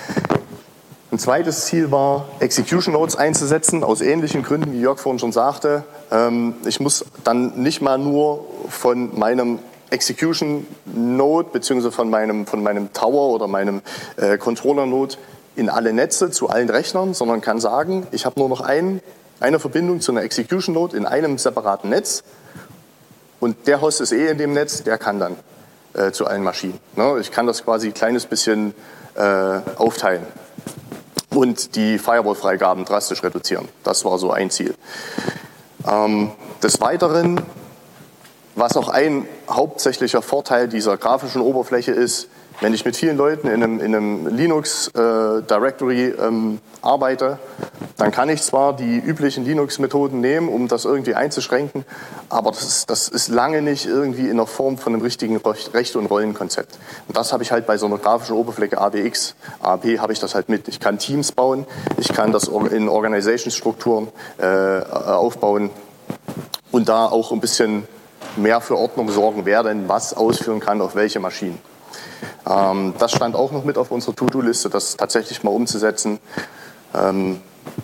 Ein zweites Ziel war, Execution Nodes einzusetzen, aus ähnlichen Gründen, wie Jörg vorhin schon sagte. Ähm, ich muss dann nicht mal nur von meinem Execution Node bzw. von meinem, von meinem Tower oder meinem äh, Controller Node in alle Netze zu allen Rechnern, sondern kann sagen, ich habe nur noch ein, eine Verbindung zu einer Execution Node in einem separaten Netz. Und der Host ist eh in dem Netz, der kann dann äh, zu allen Maschinen. Ne? Ich kann das quasi ein kleines bisschen äh, aufteilen und die Firewall-Freigaben drastisch reduzieren. Das war so ein Ziel. Ähm, des Weiteren, was auch ein hauptsächlicher Vorteil dieser grafischen Oberfläche ist, wenn ich mit vielen Leuten in einem, in einem Linux-Directory äh, ähm, arbeite, dann kann ich zwar die üblichen Linux-Methoden nehmen, um das irgendwie einzuschränken, aber das ist, das ist lange nicht irgendwie in der Form von einem richtigen Rechte- und Rollenkonzept. Und das habe ich halt bei so einer grafischen Oberfläche A B X, A P habe ich das halt mit. Ich kann Teams bauen, ich kann das in Organisationsstrukturen äh, aufbauen und da auch ein bisschen mehr für Ordnung sorgen, wer denn was ausführen kann, auf welche Maschinen. Ähm, das stand auch noch mit auf unserer To-Do-Liste, das tatsächlich mal umzusetzen. Ähm,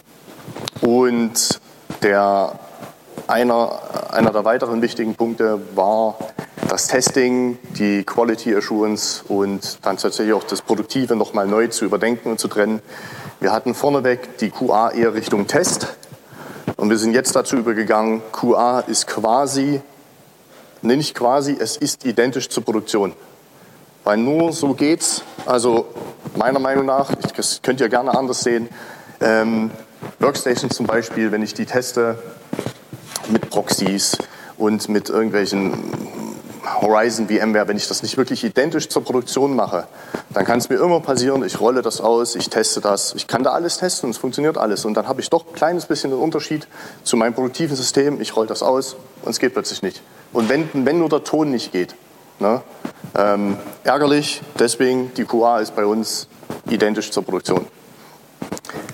und der, einer, einer der weiteren wichtigen Punkte war das Testing, die Quality Assurance und dann tatsächlich auch das Produktive nochmal neu zu überdenken und zu trennen. Wir hatten vorneweg die Q A eher Richtung Test und wir sind jetzt dazu übergegangen, Q A ist quasi, nee, nicht quasi, es ist identisch zur Produktion. Weil nur so geht's, also meiner Meinung nach, das könnt ihr gerne anders sehen, ähm, Workstations zum Beispiel, wenn ich die teste mit Proxys und mit irgendwelchen Horizon VMware, wenn ich das nicht wirklich identisch zur Produktion mache, dann kann es mir immer passieren, ich rolle das aus, ich teste das, ich kann da alles testen und es funktioniert alles und dann habe ich doch ein kleines bisschen einen Unterschied zu meinem produktiven System, ich rolle das aus und es geht plötzlich nicht. Und wenn, wenn nur der Ton nicht geht, ne, ähm, ärgerlich, deswegen die Q A ist bei uns identisch zur Produktion.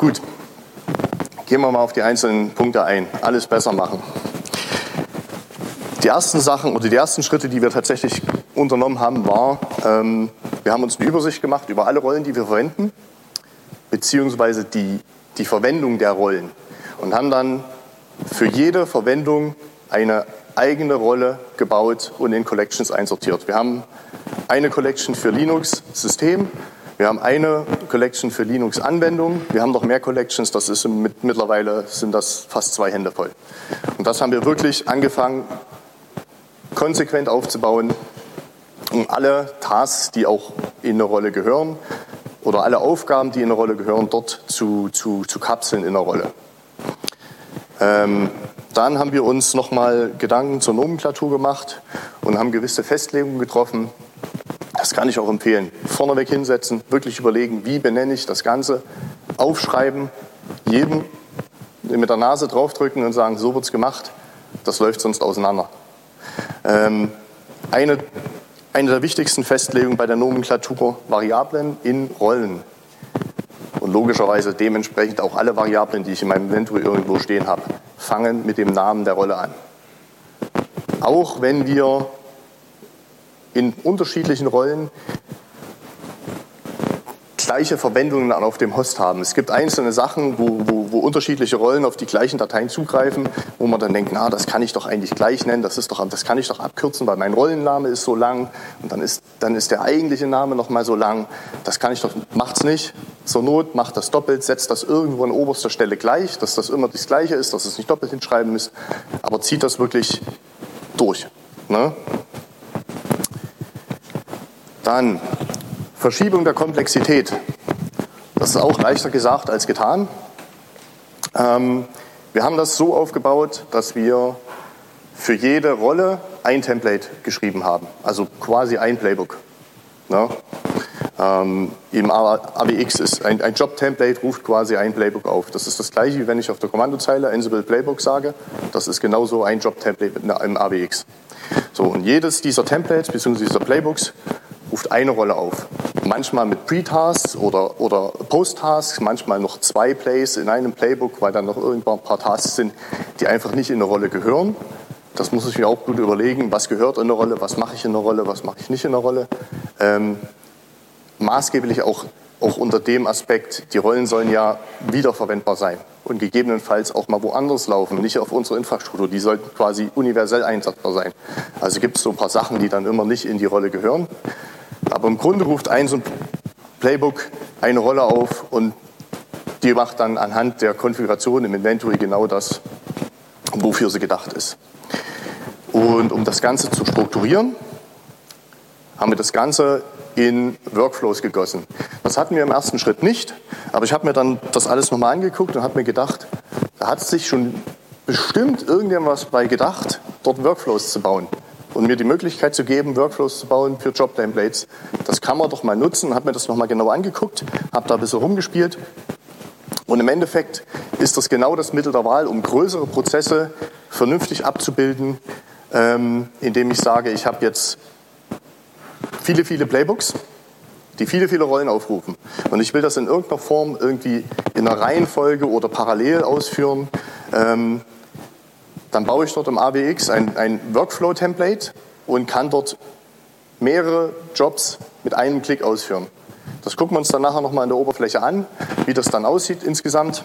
Gut, gehen wir mal auf die einzelnen Punkte ein. Alles besser machen. Die ersten Sachen oder die ersten Schritte, die wir tatsächlich unternommen haben, war, ähm, wir haben uns eine Übersicht gemacht über alle Rollen, die wir verwenden, beziehungsweise die, die Verwendung der Rollen und haben dann für jede Verwendung eine eigene Rolle gebaut und in Collections einsortiert. Wir haben eine Collection für Linux-System, wir haben eine Collection für Linux-Anwendung, wir haben noch mehr Collections, das ist mit, mittlerweile sind das fast zwei Hände voll. Und das haben wir wirklich angefangen, konsequent aufzubauen, um alle Tasks, die auch in eine Rolle gehören, oder alle Aufgaben, die in eine Rolle gehören, dort zu, zu, zu kapseln in einer Rolle. Ähm, dann haben wir uns nochmal Gedanken zur Nomenklatur gemacht und haben gewisse Festlegungen getroffen. Das kann ich auch empfehlen. Vorneweg hinsetzen, wirklich überlegen, wie benenne ich das Ganze, aufschreiben, jedem mit der Nase draufdrücken und sagen, so wird es gemacht, das läuft sonst auseinander. Ähm, eine, eine der wichtigsten Festlegungen bei der Nomenklatur, Variablen in Rollen. Und logischerweise dementsprechend auch alle Variablen, die ich in meinem Inventory irgendwo stehen habe, fangen mit dem Namen der Rolle an. Auch wenn wir in unterschiedlichen Rollen gleiche Verwendungen auf dem Host haben. Es gibt einzelne Sachen, wo, wo, wo unterschiedliche Rollen auf die gleichen Dateien zugreifen, wo man dann denkt, na, das kann ich doch eigentlich gleich nennen, das, ist doch, das kann ich doch abkürzen, weil mein Rollenname ist so lang und dann ist, dann ist der eigentliche Name noch mal so lang. Das kann ich doch, macht's nicht. Zur Not macht das doppelt, setzt das irgendwo an oberster Stelle gleich, dass das immer das Gleiche ist, dass es nicht doppelt hinschreiben müsst, aber zieht das wirklich durch. Ne? Dann Verschiebung der Komplexität. Das ist auch leichter gesagt als getan. Ähm, wir haben das so aufgebaut, dass wir für jede Rolle ein Template geschrieben haben, also quasi ein Playbook. Ne? Ähm, Im A W X ist ein, ein Job-Template, ruft quasi ein Playbook auf. Das ist das gleiche, wie wenn ich auf der Kommandozeile Ansible Playbook sage. Das ist genauso ein Job-Template im A W X. So, und jedes dieser Templates bzw. dieser Playbooks ruft eine Rolle auf. Manchmal mit Pre-Tasks oder, oder Post-Tasks, manchmal noch zwei Plays in einem Playbook, weil dann noch irgendwann ein paar Tasks sind, die einfach nicht in eine Rolle gehören. Das muss ich mir auch gut überlegen, was gehört in eine Rolle, was mache ich in einer Rolle, was mache ich nicht in einer Rolle. Ähm, maßgeblich auch, auch unter dem Aspekt, die Rollen sollen ja wiederverwendbar sein und gegebenenfalls auch mal woanders laufen, nicht auf unserer Infrastruktur. Die sollten quasi universell einsetzbar sein. Also gibt es so ein paar Sachen, die dann immer nicht in die Rolle gehören. Aber im Grunde ruft ein so ein Playbook eine Rolle auf und die macht dann anhand der Konfiguration im Inventory genau das, wofür sie gedacht ist. Und um das Ganze zu strukturieren, haben wir das Ganze in Workflows gegossen. Das hatten wir im ersten Schritt nicht, aber ich habe mir dann das alles nochmal angeguckt und habe mir gedacht, da hat sich schon bestimmt irgendjemand bei gedacht, dort Workflows zu bauen. Und mir die Möglichkeit zu geben, Workflows zu bauen für Job-Templates. Das kann man doch mal nutzen, habe mir das nochmal genau angeguckt, habe da ein bisschen rumgespielt. Und im Endeffekt ist das genau das Mittel der Wahl, um größere Prozesse vernünftig abzubilden, ähm, indem ich sage, ich habe jetzt viele, viele Playbooks, die viele, viele Rollen aufrufen. Und ich will das in irgendeiner Form irgendwie in einer Reihenfolge oder parallel ausführen. Ähm, Dann baue ich dort im A W X ein, ein Workflow-Template und kann dort mehrere Jobs mit einem Klick ausführen. Das gucken wir uns dann nachher nochmal in der Oberfläche an, wie das dann aussieht insgesamt.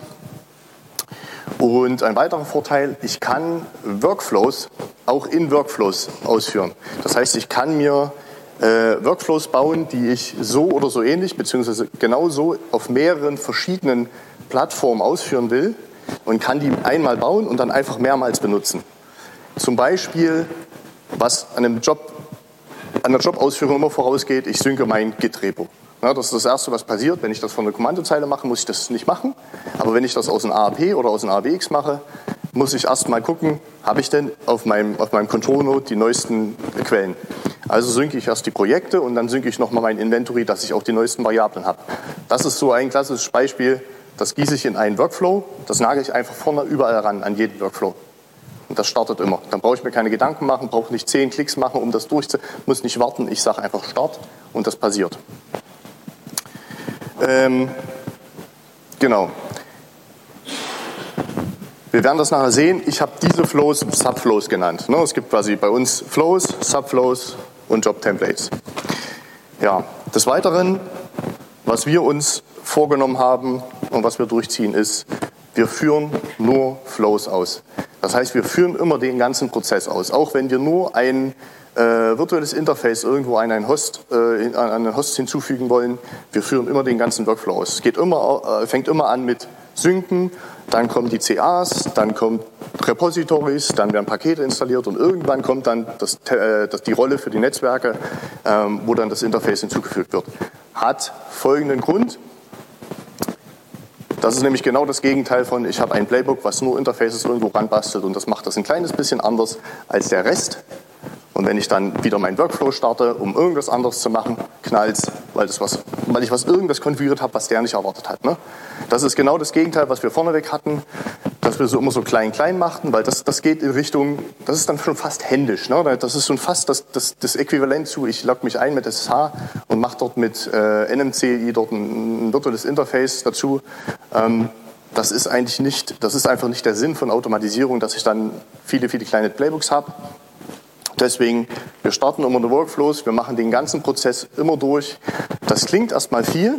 Und ein weiterer Vorteil, ich kann Workflows auch in Workflows ausführen. Das heißt, ich kann mir äh, Workflows bauen, die ich so oder so ähnlich, beziehungsweise genauso auf mehreren verschiedenen Plattformen ausführen will. Und kann die einmal bauen und dann einfach mehrmals benutzen. Zum Beispiel, was an einem Job, an der Jobausführung immer vorausgeht, ich synke mein Git-Repo. Ja, das ist das Erste, was passiert. Wenn ich das von der Kommandozeile mache, muss ich das nicht machen. Aber wenn ich das aus einem A A P oder aus einem A W X mache, muss ich erst mal gucken, habe ich denn auf meinem, auf meinem Control-Node die neuesten Quellen. Also synke ich erst die Projekte und dann synke ich nochmal mein Inventory, dass ich auch die neuesten Variablen habe. Das ist so ein klassisches Beispiel. Das gieße ich in einen Workflow, das nagel ich einfach vorne überall ran, an jeden Workflow. Und das startet immer. Dann brauche ich mir keine Gedanken machen, brauche nicht zehn Klicks machen, um das durchzu... muss nicht warten, ich sage einfach Start und das passiert. Ähm, genau. Wir werden das nachher sehen. Ich habe diese Flows Subflows genannt. Es gibt quasi bei uns Flows, Subflows und Job-Templates. Ja, des Weiteren, was wir uns vorgenommen haben und was wir durchziehen, ist, wir führen nur Flows aus. Das heißt, wir führen immer den ganzen Prozess aus. Auch wenn wir nur ein äh, virtuelles Interface irgendwo an einen, Host, äh, an einen Host hinzufügen wollen, wir führen immer den ganzen Workflow aus. Es geht immer, äh, fängt immer an mit Synken, dann kommen die C As, dann kommen Repositories, dann werden Pakete installiert und irgendwann kommt dann das, äh, das, die Rolle für die Netzwerke, ähm, wo dann das Interface hinzugefügt wird. Hat folgenden Grund. Das ist nämlich genau das Gegenteil von, ich habe ein Playbook, was nur Interfaces irgendwo ranbastelt und das macht das ein kleines bisschen anders als der Rest. Und wenn ich dann wieder meinen Workflow starte, um irgendwas anderes zu machen, knallt's, weil, das was, weil ich was irgendwas konfiguriert habe, was der nicht erwartet hat. Ne? Das ist genau das Gegenteil, was wir vorneweg hatten, dass wir so immer so klein-klein machten, weil das, das geht in Richtung, das ist dann schon fast händisch. Ne? Das ist schon fast das, das, das Äquivalent zu, ich logge mich ein mit S S H und mache dort mit äh, N M C I dort ein, ein virtuelles Interface dazu. Ähm, das ist eigentlich nicht, das ist einfach nicht der Sinn von Automatisierung, dass ich dann viele, viele kleine Playbooks habe. Deswegen, wir starten immer die Workflows, wir machen den ganzen Prozess immer durch. Das klingt erstmal viel,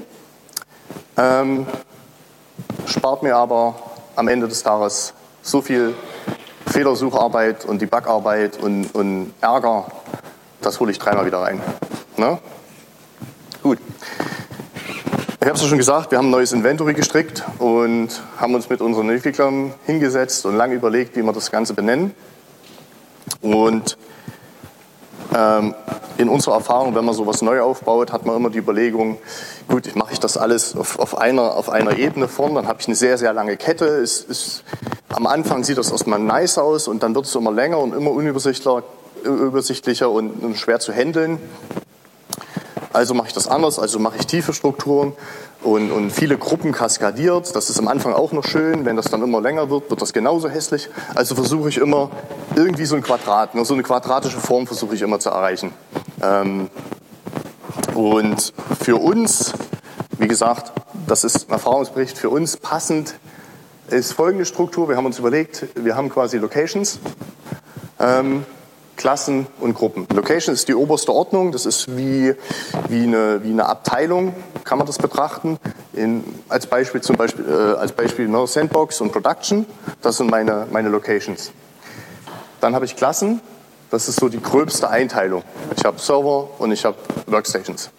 ähm, spart mir aber am Ende des Tages so viel Fehlersucharbeit und Debugarbeit und, und Ärger, das hole ich dreimal wieder rein. Ne? Gut. Ich habe es ja schon gesagt, wir haben ein neues Inventory gestrickt und haben uns mit unseren Entwicklern hingesetzt und lange überlegt, wie wir das Ganze benennen. Und ähm, in unserer Erfahrung, wenn man sowas neu aufbaut, hat man immer die Überlegung, gut, mache ich das alles auf, auf, einer, auf einer Ebene vorn, dann habe ich eine sehr, sehr lange Kette. Es, es, am Anfang sieht das erstmal nice aus und dann wird es immer länger und immer unübersichtlicher übersichtlicher und, und schwer zu handeln. Also mache ich das anders, also mache ich tiefe Strukturen und, und viele Gruppen kaskadiert. Das ist am Anfang auch noch schön, wenn das dann immer länger wird, wird das genauso hässlich. Also versuche ich immer irgendwie so ein Quadrat, so eine quadratische Form versuche ich immer zu erreichen. Ähm, und für uns, wie gesagt, das ist ein Erfahrungsbericht, für uns passend ist folgende Struktur. Wir haben uns überlegt, wir haben quasi Locations. Ähm, Klassen und Gruppen. Location ist die oberste Ordnung, das ist wie, wie, eine, wie eine Abteilung, kann man das betrachten. In, als Beispiel zum Beispiel, äh, als Beispiel ne, Sandbox und Production, das sind meine, meine Locations. Dann habe ich Klassen, das ist so die gröbste Einteilung. Ich habe Server und ich habe Workstations.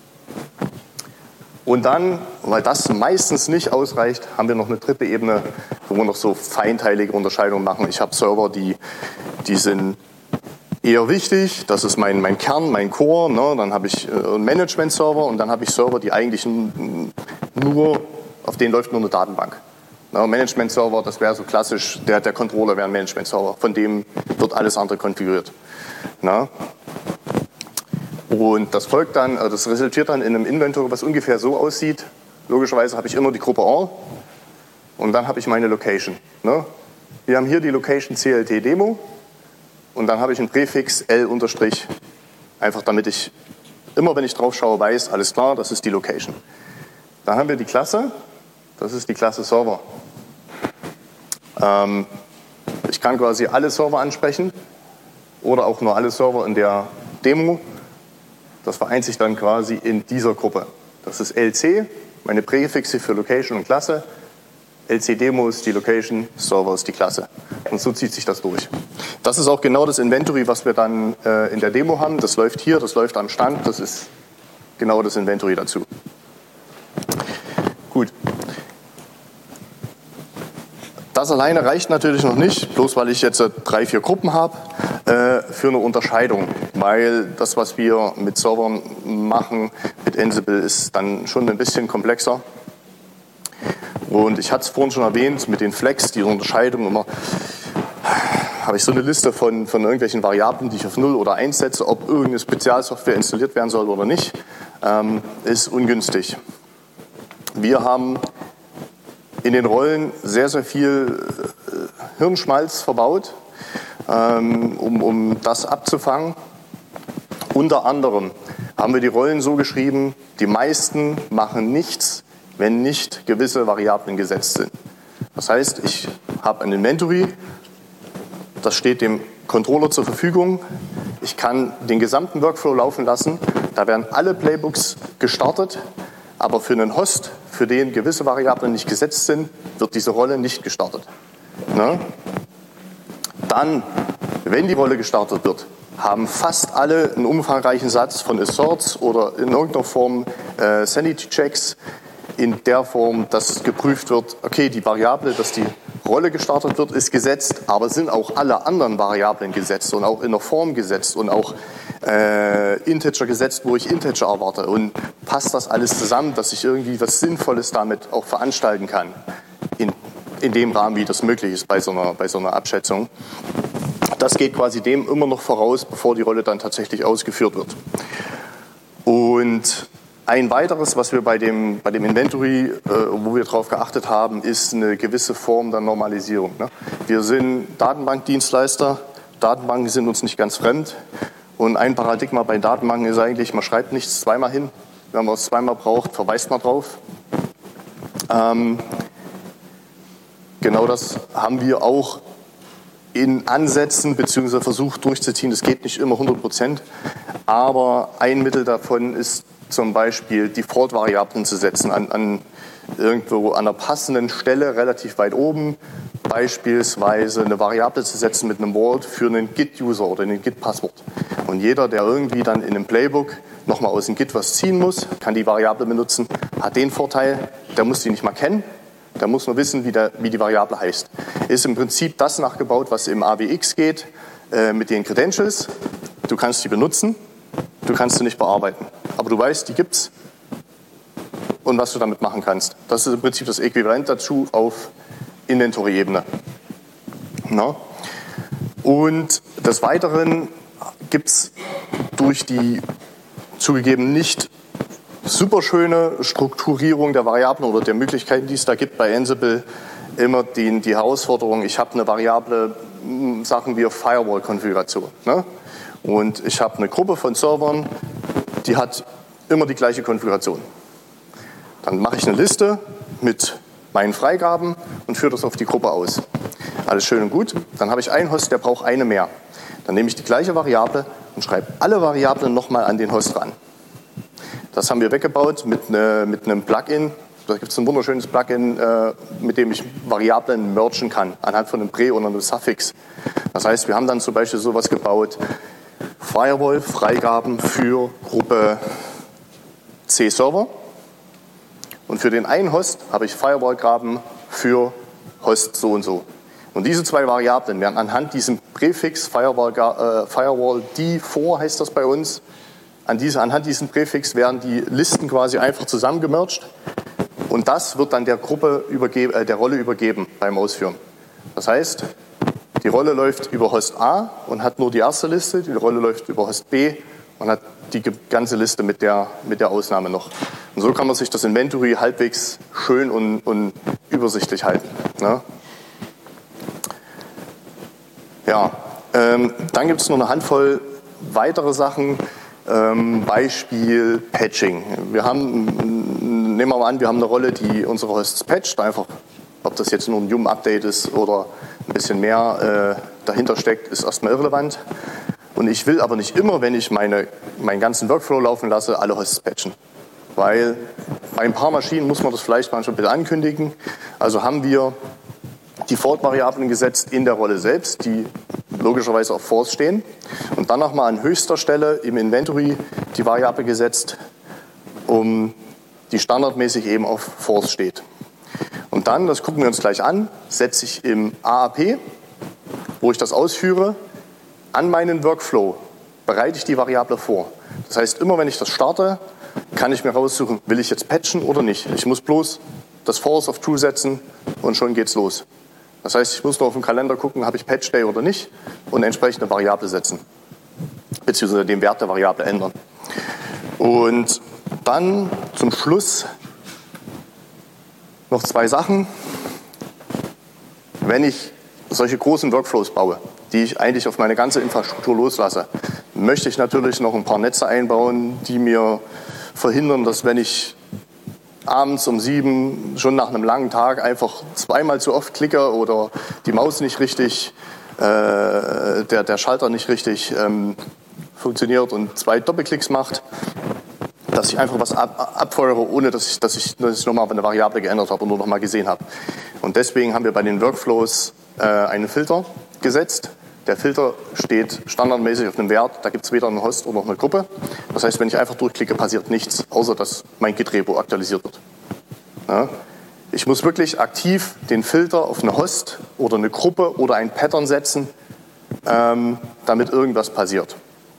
Und dann, weil das meistens nicht ausreicht, haben wir noch eine dritte Ebene, wo wir noch so feinteilige Unterscheidungen machen. Ich habe Server, die, die sind eher wichtig, das ist mein, mein Kern, mein Core, ne? Dann habe ich äh, einen Management-Server und dann habe ich Server, die eigentlich nur, auf denen läuft nur eine Datenbank. Ne? Management-Server, das wäre so klassisch, der, der Controller wäre ein Management-Server, von dem wird alles andere konfiguriert. Ne? Und das folgt dann, also das resultiert dann in einem Inventory, was ungefähr so aussieht. Logischerweise habe ich immer die Gruppe All und dann habe ich meine Location. Ne? Wir haben hier die Location C L T Demo. Und dann habe ich einen Präfix L unterstrich, einfach damit ich immer, wenn ich drauf schaue, weiß, alles klar, das ist die Location. Dann haben wir die Klasse, das ist die Klasse Server. Ähm, ich kann quasi alle Server ansprechen oder auch nur alle Server in der Demo. Das vereint sich dann quasi in dieser Gruppe. Das ist L C, meine Präfixe für Location und Klasse. L C Demo ist die Location, Server ist die Klasse. Und so zieht sich das durch. Das ist auch genau das Inventory, was wir dann äh, in der Demo haben. Das läuft hier, das läuft am Stand, das ist genau das Inventory dazu. Gut. Das alleine reicht natürlich noch nicht, bloß weil ich jetzt äh, drei, vier Gruppen habe, äh, für eine Unterscheidung. Weil das, was wir mit Servern machen, mit Ansible, ist dann schon ein bisschen komplexer. Und ich hatte es vorhin schon erwähnt, mit den Flex, die Unterscheidung immer, habe ich so eine Liste von, von irgendwelchen Variablen, die ich auf null oder eins setze, ob irgendeine Spezialsoftware installiert werden soll oder nicht, ähm, ist ungünstig. Wir haben in den Rollen sehr, sehr viel äh, Hirnschmalz verbaut, ähm, um, um das abzufangen. Unter anderem haben wir die Rollen so geschrieben, die meisten machen nichts, wenn nicht gewisse Variablen gesetzt sind. Das heißt, ich habe ein Inventory, das steht dem Controller zur Verfügung. Ich kann den gesamten Workflow laufen lassen. Da werden alle Playbooks gestartet, aber für einen Host, für den gewisse Variablen nicht gesetzt sind, wird diese Rolle nicht gestartet. Ne? Dann, wenn die Rolle gestartet wird, haben fast alle einen umfangreichen Satz von Asserts oder in irgendeiner Form äh, Sanity-Checks in der Form, dass geprüft wird, okay, die Variable, dass die Rolle gestartet wird, ist gesetzt, aber sind auch alle anderen Variablen gesetzt und auch in der Form gesetzt und auch äh, Integer gesetzt, wo ich Integer erwarte. Und passt das alles zusammen, dass ich irgendwie was Sinnvolles damit auch veranstalten kann, in, in dem Rahmen, wie das möglich ist bei so einer, bei so einer Abschätzung. Das geht quasi dem immer noch voraus, bevor die Rolle dann tatsächlich ausgeführt wird. Und ein weiteres, was wir bei dem, bei dem Inventory, äh, wo wir darauf geachtet haben, ist eine gewisse Form der Normalisierung. Ne? Wir sind Datenbankdienstleister, Datenbanken sind uns nicht ganz fremd. Und ein Paradigma bei Datenbanken ist eigentlich, man schreibt nichts zweimal hin. Wenn man es zweimal braucht, verweist man drauf. Ähm, genau das haben wir auch in Ansätzen bzw. versucht durchzuziehen. Das geht nicht immer hundert Prozent, aber ein Mittel davon ist zum Beispiel Default-Variablen zu setzen an, an irgendwo an einer passenden Stelle relativ weit oben, beispielsweise eine Variable zu setzen mit einem Vault für einen Git-User oder einen Git-Passwort. Und jeder, der irgendwie dann in einem Playbook nochmal aus dem Git was ziehen muss, kann die Variable benutzen, hat den Vorteil, der muss die nicht mal kennen, der muss nur wissen, wie, der, wie die Variable heißt. Ist im Prinzip das nachgebaut, was im A W X geht, äh, mit den Credentials. Du kannst die benutzen, du kannst sie nicht bearbeiten. Aber du weißt, die gibt's und was du damit machen kannst. Das ist im Prinzip das Äquivalent dazu auf Inventory-Ebene. Na? Und des Weiteren gibt es durch die zugegeben nicht superschöne Strukturierung der Variablen oder der Möglichkeiten, die es da gibt bei Ansible, immer die, die Herausforderung, ich habe eine Variable, Sachen wie Firewall-Konfiguration. Ne? Und ich habe eine Gruppe von Servern, die hat immer die gleiche Konfiguration. Dann mache ich eine Liste mit meinen Freigaben und führe das auf die Gruppe aus. Alles schön und gut. Dann habe ich einen Host, der braucht eine mehr. Dann nehme ich die gleiche Variable und schreibe alle Variablen nochmal an den Host ran. Das haben wir weggebaut mit, ne, mit einem Plugin. Da gibt es ein wunderschönes Plugin, äh, mit dem ich Variablen mergen kann, anhand von einem Prä- oder einem Suffix. Das heißt, wir haben dann zum Beispiel sowas gebaut, Firewall-Freigaben für Gruppe C-Server. Und für den einen Host habe ich Firewall-Graben für Host so und so. Und diese zwei Variablen werden anhand diesem Präfix Firewall, äh, Firewall D vier heißt das bei uns, an diese, anhand diesem Präfix werden die Listen quasi einfach zusammengemerged und das wird dann der Gruppe übergeben, äh, der Rolle übergeben beim Ausführen. Das heißt, die Rolle läuft über Host A und hat nur die erste Liste, die Rolle läuft über Host B und hat die ganze Liste mit der, mit der Ausnahme noch. Und so kann man sich das Inventory halbwegs schön und, und übersichtlich halten. Ne? Ja, ähm, dann gibt es noch eine Handvoll weitere Sachen. Ähm, Beispiel Patching. Wir haben, nehmen wir mal an, wir haben eine Rolle, die unsere Hosts patcht, einfach, ob das jetzt nur ein Yum-Update ist oder ein bisschen mehr äh, dahinter steckt, ist erstmal irrelevant. Und ich will aber nicht immer, wenn ich meine, meinen ganzen Workflow laufen lasse, alle Hosts patchen. Weil bei ein paar Maschinen muss man das vielleicht manchmal bitte ankündigen. Also haben wir Default-Variablen gesetzt in der Rolle selbst, die logischerweise auf False stehen. Und dann nochmal an höchster Stelle im Inventory die Variable gesetzt, um die standardmäßig eben auf False steht. Und dann, das gucken wir uns gleich an, setze ich im A A P, wo ich das ausführe, an meinen Workflow bereite ich die Variable vor. Das heißt, immer wenn ich das starte, kann ich mir raussuchen, will ich jetzt patchen oder nicht. Ich muss bloß das False auf True setzen und schon geht's los. Das heißt, ich muss nur auf den Kalender gucken, habe ich Patch Day oder nicht und entsprechende Variable setzen, beziehungsweise den Wert der Variable ändern. Und dann zum Schluss noch zwei Sachen. Wenn ich solche großen Workflows baue, die ich eigentlich auf meine ganze Infrastruktur loslasse, möchte ich natürlich noch ein paar Netze einbauen, die mir verhindern, dass wenn ich abends um sieben, schon nach einem langen Tag, einfach zweimal zu oft klicke oder die Maus nicht richtig, äh, der, der Schalter nicht richtig ähm, funktioniert und zwei Doppelklicks macht, dass ich einfach was ab, abfeuere, ohne dass ich, dass ich, dass ich nochmal eine Variable geändert habe und nur nochmal gesehen habe. Und deswegen haben wir bei den Workflows äh, einen Filter gesetzt. Der Filter steht standardmäßig auf einem Wert, da gibt es weder einen Host oder noch eine Gruppe. Das heißt, wenn ich einfach durchklicke, passiert nichts, außer dass mein Git-Repo aktualisiert wird. Ja? Ich muss wirklich aktiv den Filter auf eine Host oder eine Gruppe oder ein Pattern setzen, ähm, damit irgendwas passiert.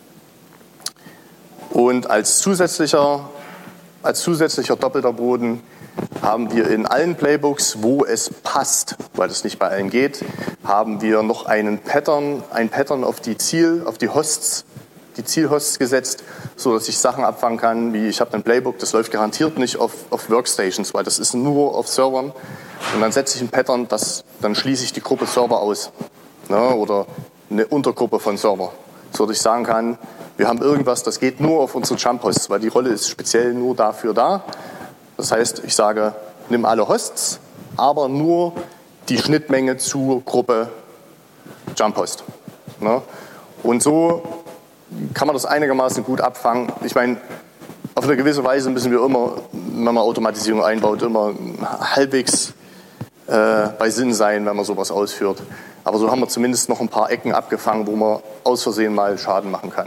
Und als zusätzlicher, als zusätzlicher doppelter Boden haben wir in allen Playbooks, wo es passt, weil das nicht bei allen geht, haben wir noch einen Pattern, ein Pattern auf die Ziel, auf die Hosts, die Zielhosts gesetzt, so dass ich Sachen abfangen kann, wie ich habe ein Playbook, das läuft garantiert nicht auf, auf Workstations, weil das ist nur auf Servern. Und dann setze ich ein Pattern, das, dann schließe ich die Gruppe Server aus, ne, oder eine Untergruppe von Server, so dass ich sagen kann, wir haben irgendwas, das geht nur auf unsere Jump-Hosts, weil die Rolle ist speziell nur dafür da. Das heißt, ich sage, nimm alle Hosts, aber nur die Schnittmenge zur Gruppe Jump-Host. Ne? Und so kann man das einigermaßen gut abfangen. Ich meine, auf eine gewisse Weise müssen wir immer, wenn man Automatisierung einbaut, immer halbwegs äh, bei Sinn sein, wenn man sowas ausführt. Aber so haben wir zumindest noch ein paar Ecken abgefangen, wo man aus Versehen mal Schaden machen kann.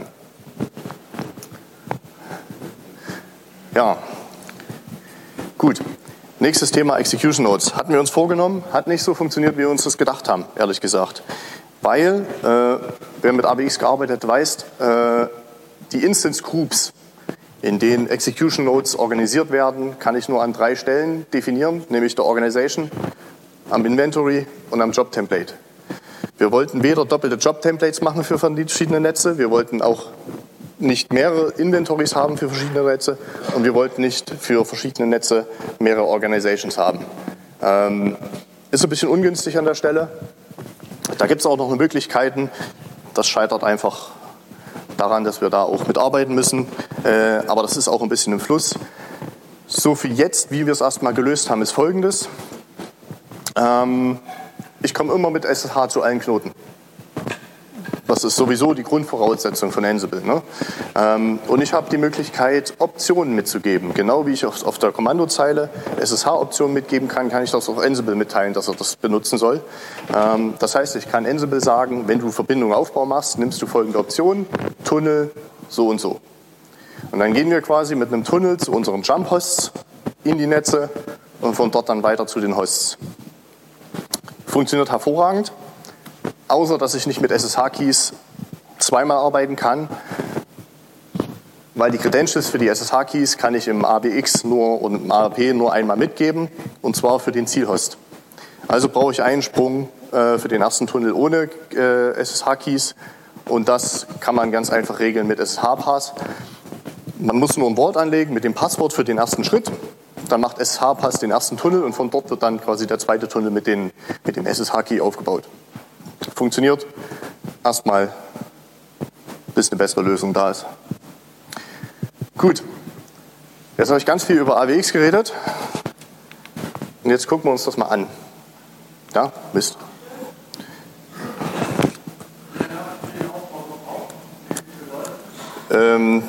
Ja, gut. Nächstes Thema Execution Nodes. Hatten wir uns vorgenommen, hat nicht so funktioniert, wie wir uns das gedacht haben, ehrlich gesagt. Weil, äh, wer mit A W X gearbeitet hat, weiß, äh, die Instance Groups, in denen Execution Nodes organisiert werden, kann ich nur an drei Stellen definieren, nämlich der Organization, am Inventory und am Job Template. Wir wollten weder doppelte Job Templates machen für verschiedene Netze, wir wollten auch nicht mehrere Inventories haben für verschiedene Netze und wir wollten nicht für verschiedene Netze mehrere Organizations haben. Ähm, ist ein bisschen ungünstig an der Stelle. Da gibt es auch noch Möglichkeiten. Das scheitert einfach daran, dass wir da auch mitarbeiten müssen. Äh, aber das ist auch ein bisschen im Fluss. So für jetzt, wie wir es erstmal gelöst haben, ist Folgendes. Ähm, ich komme immer mit S S H zu allen Knoten. Das ist sowieso die Grundvoraussetzung von Ansible. Ne? Ähm, und ich habe die Möglichkeit, Optionen mitzugeben. Genau wie ich auf, auf der Kommandozeile S S H-Optionen mitgeben kann, kann ich das auf Ansible mitteilen, dass er das benutzen soll. Ähm, das heißt, ich kann Ansible sagen, wenn du Verbindungsaufbau machst, nimmst du folgende Optionen, Tunnel, so und so. Und dann gehen wir quasi mit einem Tunnel zu unseren Jump-Hosts in die Netze und von dort dann weiter zu den Hosts. Funktioniert hervorragend. Außer, dass ich nicht mit S S H-Keys zweimal arbeiten kann, weil die Credentials für die S S H-Keys kann ich im A W X nur und im A R P nur einmal mitgeben, und zwar für den Zielhost. Also brauche ich einen Sprung äh, für den ersten Tunnel ohne äh, S S H-Keys, und das kann man ganz einfach regeln mit S S H-Pass. Man muss nur ein Wort anlegen mit dem Passwort für den ersten Schritt. Dann macht S S H-Pass den ersten Tunnel und von dort wird dann quasi der zweite Tunnel mit, den, mit dem S S H-Key aufgebaut. Funktioniert erstmal, bis eine bessere Lösung da ist. Gut, jetzt habe ich ganz viel über A W X geredet und jetzt gucken wir uns das mal an. Ja, Mist. Ähm,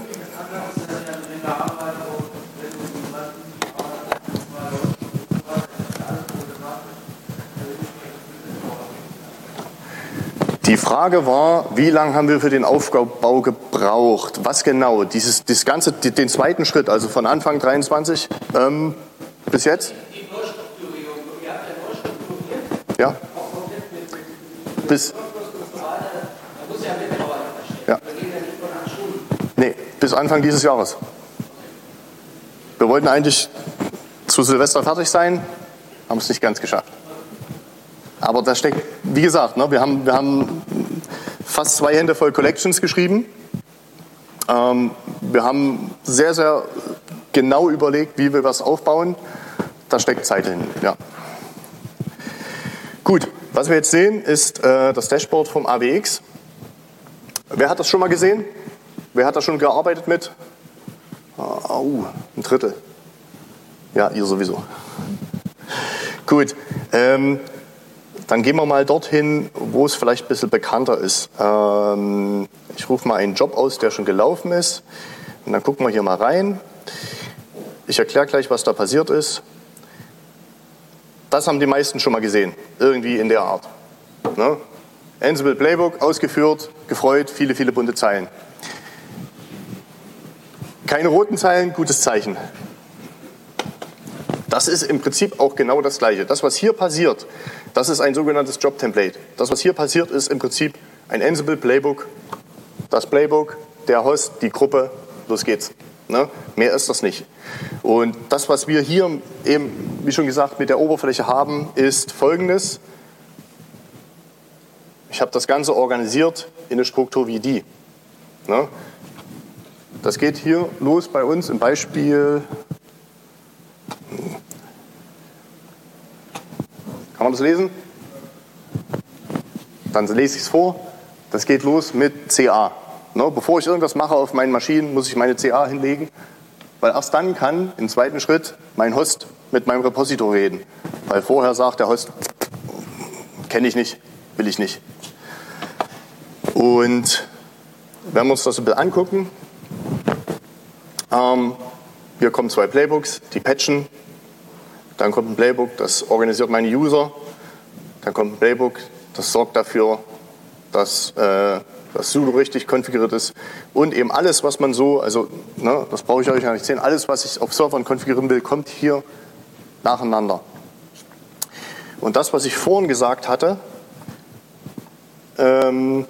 Die Frage war, wie lange haben wir für den Aufbau gebraucht? Was genau? Dieses, das ganze, den zweiten Schritt, also von Anfang dreiundzwanzig ähm, bis jetzt? Die Neustrukturierung. Ihr habt ja Neustrukturiert. Ja. Bis. Ja. Nee, bis Anfang dieses Jahres. Wir wollten eigentlich zu Silvester fertig sein, haben es nicht ganz geschafft. Aber da steckt, wie gesagt, ne, wir, haben, wir haben fast zwei Hände voll Collections geschrieben. Ähm, wir haben sehr, sehr genau überlegt, wie wir was aufbauen. Da steckt Zeit hin. Ja. Gut, was wir jetzt sehen, ist äh, das Dashboard vom A W X. Wer hat das schon mal gesehen? Wer hat da schon gearbeitet mit? Oh, ein Drittel. Ja, ihr sowieso. Gut, ähm, dann gehen wir mal dorthin, wo es vielleicht ein bisschen bekannter ist. Ähm, ich rufe mal einen Job aus, der schon gelaufen ist. Und dann gucken wir hier mal rein. Ich erkläre gleich, was da passiert ist. Das haben die meisten schon mal gesehen, irgendwie in der Art. Ne? Ansible Playbook, ausgeführt, gefreut, viele, viele bunte Zeilen. Keine roten Zeilen, gutes Zeichen. Das ist im Prinzip auch genau das Gleiche. Das, was hier passiert, das ist ein sogenanntes Job-Template. Das, was hier passiert, ist im Prinzip ein Ansible Playbook. Das Playbook, der Host, die Gruppe, los geht's. Ne? Mehr ist das nicht. Und das, was wir hier eben, wie schon gesagt, mit der Oberfläche haben, ist Folgendes. Ich habe das Ganze organisiert in eine Struktur wie die. Ne? Das geht hier los bei uns im Beispiel. Kann man das lesen? Dann lese ich es vor. Das geht los mit C A. Ne? Bevor ich irgendwas mache auf meinen Maschinen, muss ich meine C A hinlegen. Weil erst dann kann im zweiten Schritt mein Host mit meinem Repository reden. Weil vorher sagt der Host, kenne ich nicht, will ich nicht. Und wenn wir uns das ein bisschen angucken, ähm, hier kommen zwei Playbooks, die patchen. Dann kommt ein Playbook, das organisiert meine User. Dann kommt ein Playbook, das sorgt dafür, dass äh, das sudo richtig konfiguriert ist. Und eben alles, was man so, also ne, das brauche ich euch ja nicht sehen, alles, was ich auf Servern konfigurieren will, kommt hier nacheinander. Und das, was ich vorhin gesagt hatte, ähm,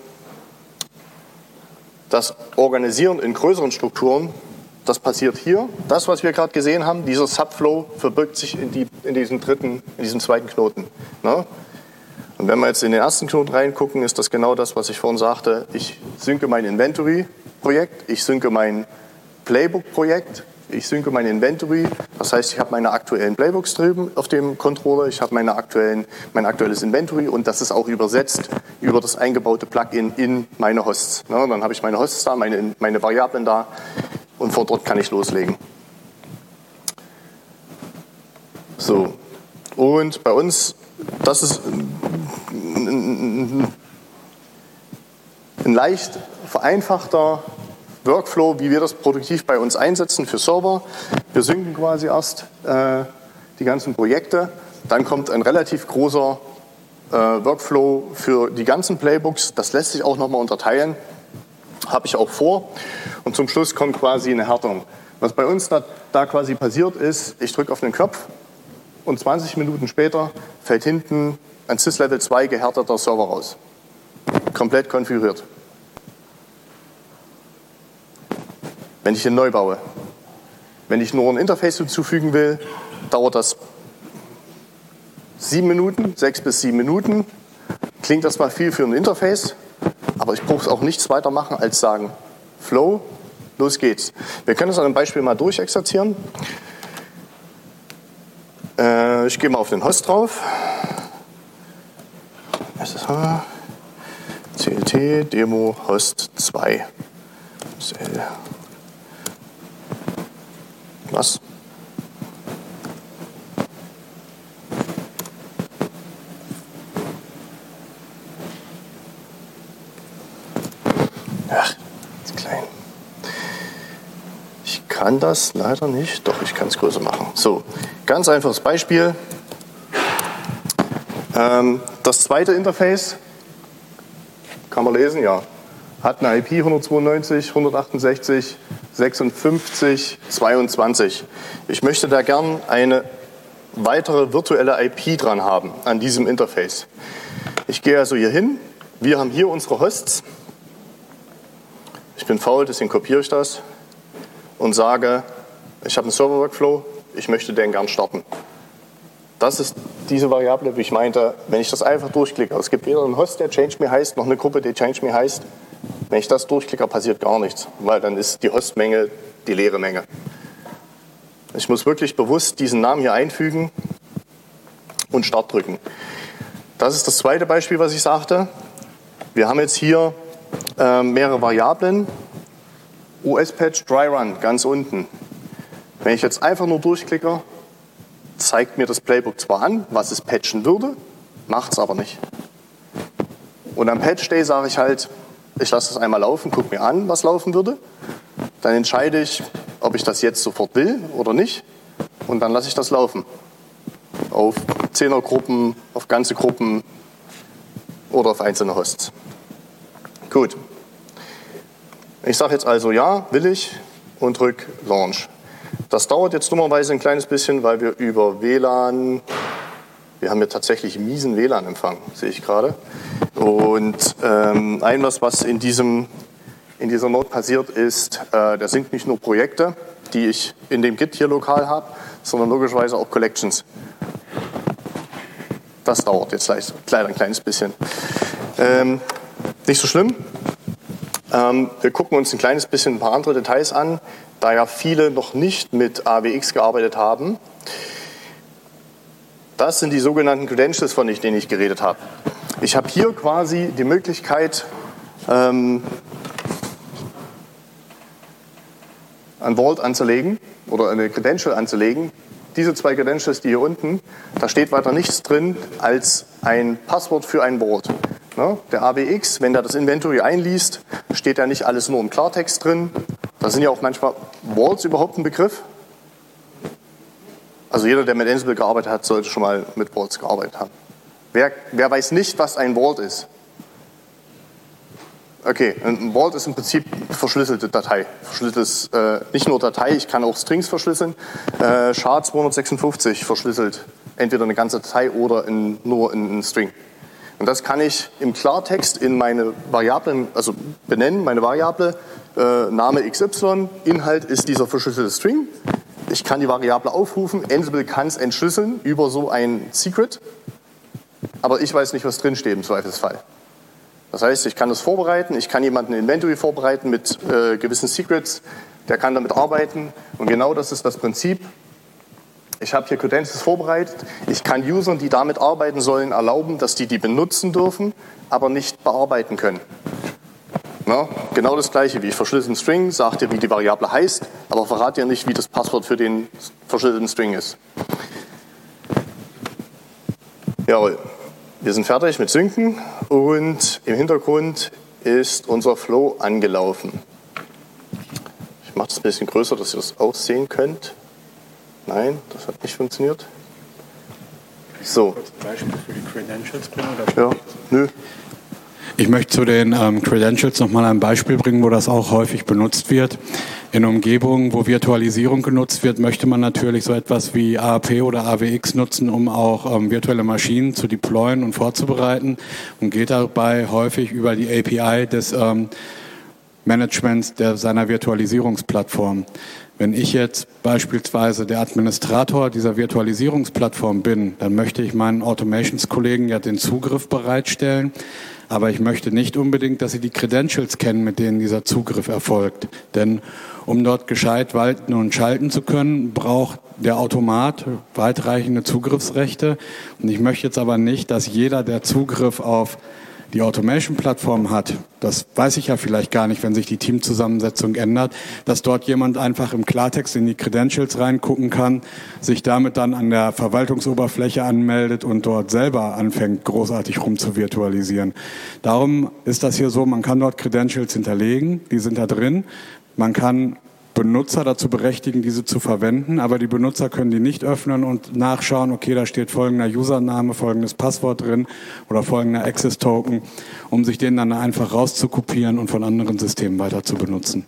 das Organisieren in größeren Strukturen, das passiert hier. Das, was wir gerade gesehen haben, dieser Subflow verbirgt sich in, die, in, diesem, dritten, in diesem zweiten Knoten. Ne? Und wenn wir jetzt in den ersten Knoten reingucken, ist das genau das, was ich vorhin sagte. Ich synke mein Inventory-Projekt, ich synke mein Playbook-Projekt, ich synke mein Inventory. Das heißt, ich habe meine aktuellen Playbooks drüben auf dem Controller, ich habe meine aktuellen, mein aktuelles Inventory und das ist auch übersetzt über das eingebaute Plugin in meine Hosts. Ne? Dann habe ich meine Hosts da, meine, meine Variablen da. Und von dort kann ich loslegen. So, und bei uns, das ist ein, ein leicht vereinfachter Workflow, wie wir das produktiv bei uns einsetzen für Server. Wir synken quasi erst äh, die ganzen Projekte, dann kommt ein relativ großer äh, Workflow für die ganzen Playbooks. Das lässt sich auch nochmal unterteilen. Habe ich auch vor. Und zum Schluss kommt quasi eine Härtung. Was bei uns da, da quasi passiert ist, ich drücke auf den Knopf und zwanzig Minuten später fällt hinten ein Sys Level zwei gehärteter Server raus. Komplett konfiguriert. Wenn ich ihn neu baue. Wenn ich nur ein Interface hinzufügen will, dauert das sieben Minuten, sechs bis sieben Minuten. Klingt das mal viel für ein Interface. Aber ich brauche es auch nichts weiter machen, als sagen, Flow, los geht's. Wir können das an einem Beispiel mal durchexerzieren. Äh, ich gehe mal auf den Host drauf. S S H, C L T, Demo, Host zwei. Was? Ach, ist klein. Ich kann das leider nicht. Doch, ich kann es größer machen. So, ganz einfaches Beispiel. Ähm, das zweite Interface, kann man lesen, ja, hat eine I P hundertzweiundneunzig, hundertachtundsechzig, sechsundfünfzig, zweiundzwanzig. Ich möchte da gern eine weitere virtuelle I P dran haben an diesem Interface. Ich gehe also hier hin. Wir haben hier unsere Hosts. Ich bin faul, deswegen kopiere ich das und sage, ich habe einen Server-Workflow, ich möchte den gern starten. Das ist diese Variable, wie ich meinte, wenn ich das einfach durchklicke. Es gibt weder einen Host, der ChangeMe heißt, noch eine Gruppe, die ChangeMe heißt. Wenn ich das durchklicke, passiert gar nichts, weil dann ist die Hostmenge die leere Menge. Ich muss wirklich bewusst diesen Namen hier einfügen und Start drücken. Das ist das zweite Beispiel, was ich sagte. Wir haben jetzt hier äh, mehrere Variablen. O S-Patch Dry Run ganz unten. Wenn ich jetzt einfach nur durchklicke, zeigt mir das Playbook zwar an, was es patchen würde, macht es aber nicht. Und am Patch Day sage ich halt, ich lasse das einmal laufen, gucke mir an, was laufen würde. Dann entscheide ich, ob ich das jetzt sofort will oder nicht. Und dann lasse ich das laufen. Auf Zehnergruppen, auf ganze Gruppen oder auf einzelne Hosts. Gut. Ich sage jetzt also ja, will ich und drücke Launch. Das dauert jetzt dummerweise ein kleines bisschen, weil wir über W L A N, wir haben ja tatsächlich miesen W L A N-Empfang, sehe ich gerade. Und ähm, ein was, was in, diesem, in dieser Node passiert ist, äh, da sind nicht nur Projekte, die ich in dem Git hier lokal habe, sondern logischerweise auch Collections. Das dauert jetzt leider ein kleines bisschen. Ähm, nicht so schlimm. Ähm, wir gucken uns ein kleines bisschen ein paar andere Details an, da ja viele noch nicht mit A W X gearbeitet haben. Das sind die sogenannten Credentials, von denen ich geredet habe. Ich habe hier quasi die Möglichkeit, ähm, ein Vault anzulegen oder eine Credential anzulegen. Diese zwei Credentials, die hier unten, da steht weiter nichts drin als ein Passwort für ein Vault. Ne? Der A W X, wenn der das Inventory einliest, steht ja nicht alles nur im Klartext drin. Da sind ja auch manchmal Vaults überhaupt ein Begriff. Also jeder, der mit Ansible gearbeitet hat, sollte schon mal mit Vaults gearbeitet haben. Wer, wer weiß nicht, was ein Vault ist? Okay, ein Vault ist im Prinzip verschlüsselte Datei. Verschlüsseltes, äh, nicht nur Datei, ich kann auch Strings verschlüsseln. Äh, S H A zweihundertsechsundfünfzig verschlüsselt entweder eine ganze Datei oder in, nur in, in String. Und das kann ich im Klartext in meine Variablen, also benennen, meine Variable, äh, Name X Y, Inhalt ist dieser verschlüsselte String. Ich kann die Variable aufrufen, Ansible kann es entschlüsseln über so ein Secret, aber ich weiß nicht, was drinsteht im Zweifelsfall. Das heißt, ich kann das vorbereiten, ich kann jemanden ein Inventory vorbereiten mit äh, gewissen Secrets, der kann damit arbeiten und genau das ist das Prinzip. Ich habe hier Credentials vorbereitet, ich kann Usern, die damit arbeiten sollen, erlauben, dass die die benutzen dürfen, aber nicht bearbeiten können. Na, genau das gleiche wie ich verschlüsselten String, sagt dir, wie die Variable heißt, aber verrat dir nicht, wie das Passwort für den verschlüsselten String ist. Jawohl. Wir sind fertig mit Synken und im Hintergrund ist unser Flow angelaufen. Ich mache das ein bisschen größer, dass ihr das auch sehen könnt. Nein, das hat nicht funktioniert. So. Beispiel für die Credentials bringen? Oder ja, nö. Ich möchte zu den ähm, Credentials nochmal ein Beispiel bringen, wo das auch häufig benutzt wird. In Umgebungen, wo Virtualisierung genutzt wird, möchte man natürlich so etwas wie A A P oder A W X nutzen, um auch ähm, virtuelle Maschinen zu deployen und vorzubereiten und geht dabei häufig über die A P I des ähm, Managements der, seiner Virtualisierungsplattform. Wenn ich jetzt beispielsweise der Administrator dieser Virtualisierungsplattform bin, dann möchte ich meinen Automations-Kollegen ja den Zugriff bereitstellen, aber ich möchte nicht unbedingt, dass sie die Credentials kennen, mit denen dieser Zugriff erfolgt. Denn um dort gescheit walten und schalten zu können, braucht der Automat weitreichende Zugriffsrechte. Und ich möchte jetzt aber nicht, dass jeder, der Zugriff auf die Automation-Plattform hat, das weiß ich ja vielleicht gar nicht, wenn sich die Teamzusammensetzung ändert, dass dort jemand einfach im Klartext in die Credentials reingucken kann, sich damit dann an der Verwaltungsoberfläche anmeldet und dort selber anfängt, großartig rum zu virtualisieren. Darum ist das hier so, man kann dort Credentials hinterlegen, die sind da drin, man kann Benutzer dazu berechtigen, diese zu verwenden, aber die Benutzer können die nicht öffnen und nachschauen, okay, da steht folgender Username, folgendes Passwort drin oder folgender Access-Token, um sich den dann einfach rauszukopieren und von anderen Systemen weiter zu benutzen.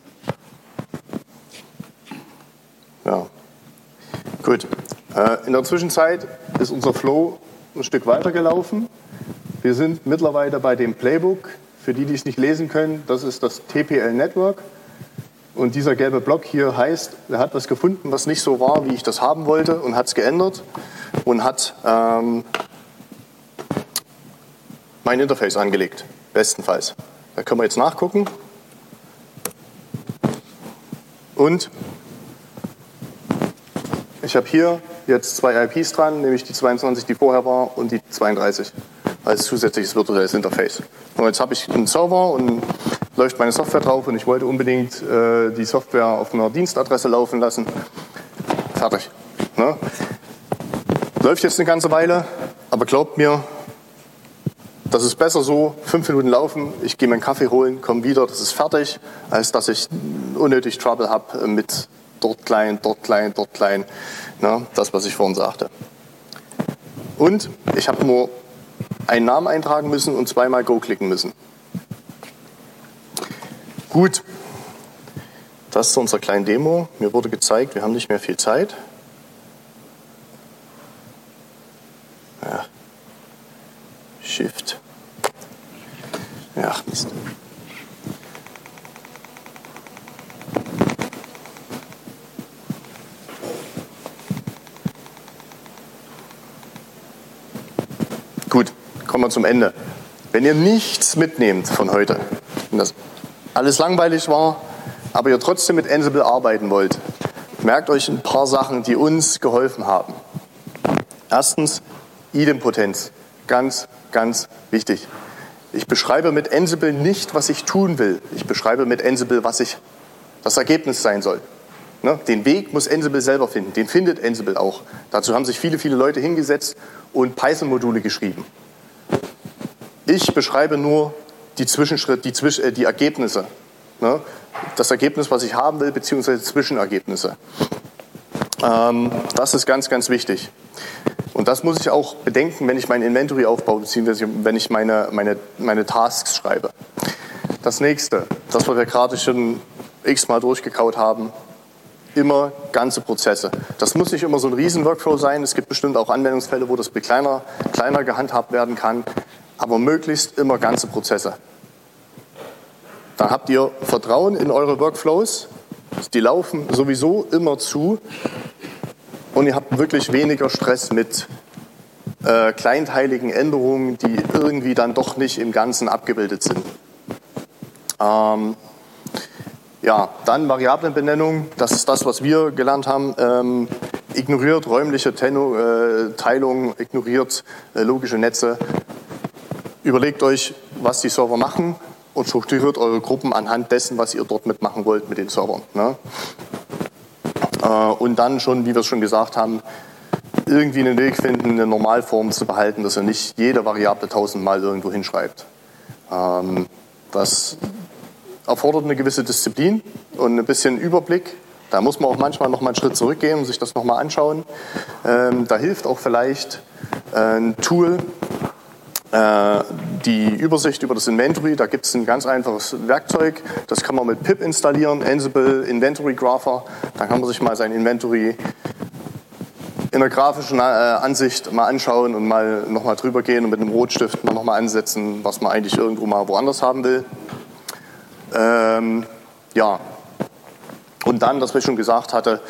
Ja, gut. In der Zwischenzeit ist unser Flow ein Stück weiter gelaufen. Wir sind mittlerweile bei dem Playbook. Für die, die es nicht lesen können, das ist das T P L-Network. Und dieser gelbe Block hier heißt, er hat was gefunden, was nicht so war, wie ich das haben wollte und hat es geändert und hat ähm, mein Interface angelegt, bestenfalls. Da können wir jetzt nachgucken. Und ich habe hier jetzt zwei I Ps dran, nämlich die zweiundzwanzig, die vorher war, und die zweiunddreißig als zusätzliches virtuelles Interface. Und jetzt habe ich einen Server und läuft meine Software drauf und ich wollte unbedingt äh, die Software auf einer Dienstadresse laufen lassen. Fertig. Ne? Läuft jetzt eine ganze Weile, aber glaubt mir, das ist besser so, fünf Minuten laufen, ich gehe meinen Kaffee holen, komme wieder, das ist fertig, als dass ich unnötig Trouble habe mit dort klein, dort klein, dort klein. Na, das, was ich vorhin sagte. Und ich habe nur einen Namen eintragen müssen und zweimal Go klicken müssen. Gut, das ist unser kleine Demo. Mir wurde gezeigt, wir haben nicht mehr viel Zeit. Ja. Shift. Ja, Mist. Gut, kommen wir zum Ende. Wenn ihr nichts mitnehmt von heute, und das alles langweilig war, aber ihr trotzdem mit Ansible arbeiten wollt, merkt euch ein paar Sachen, die uns geholfen haben. Erstens, Idempotenz. Ganz, ganz wichtig. Ich beschreibe mit Ansible nicht, was ich tun will. Ich beschreibe mit Ansible, was ich, das Ergebnis sein soll. Ne? Den Weg muss Ansible selber finden. Den findet Ansible auch. Dazu haben sich viele, viele Leute hingesetzt und Python-Module geschrieben. Ich beschreibe nur die Zwischenschritte, die, Zwisch äh, die Ergebnisse. Ne? Das Ergebnis, was ich haben will, beziehungsweise Zwischenergebnisse. Ähm, das ist ganz, ganz wichtig. Und das muss ich auch bedenken, wenn ich mein Inventory aufbaue, beziehungsweise wenn ich meine, meine, meine Tasks schreibe. Das nächste, das, was wir gerade schon x-mal durchgekaut haben, immer ganze Prozesse. Das muss nicht immer so ein Riesen-Workflow sein. Es gibt bestimmt auch Anwendungsfälle, wo das kleiner, kleiner gehandhabt werden kann. Aber möglichst immer ganze Prozesse. Dann habt ihr Vertrauen in eure Workflows. Die laufen sowieso immer zu. Und ihr habt wirklich weniger Stress mit äh, kleinteiligen Änderungen, die irgendwie dann doch nicht im Ganzen abgebildet sind. Ähm, ja, dann Variablenbenennung, das ist das, was wir gelernt haben. Ähm, ignoriert räumliche Tenno, äh, Teilung, ignoriert äh, logische Netze. Überlegt euch, was die Server machen und strukturiert eure Gruppen anhand dessen, was ihr dort mitmachen wollt mit den Servern. Ne? Und dann schon, wie wir es schon gesagt haben, irgendwie einen Weg finden, eine Normalform zu behalten, dass ihr nicht jede Variable tausendmal irgendwo hinschreibt. Das erfordert eine gewisse Disziplin und ein bisschen Überblick. Da muss man auch manchmal noch mal einen Schritt zurückgehen und sich das noch mal anschauen. Da hilft auch vielleicht ein Tool, die Übersicht über das Inventory. Da gibt es ein ganz einfaches Werkzeug, das kann man mit pip installieren, Ansible Inventory Grapher. Da kann man sich mal sein Inventory in der grafischen Ansicht mal anschauen und mal nochmal drüber gehen und mit einem Rotstift noch mal ansetzen, was man eigentlich irgendwo mal woanders haben will. Ähm, ja, und dann, das was ich schon gesagt hatte,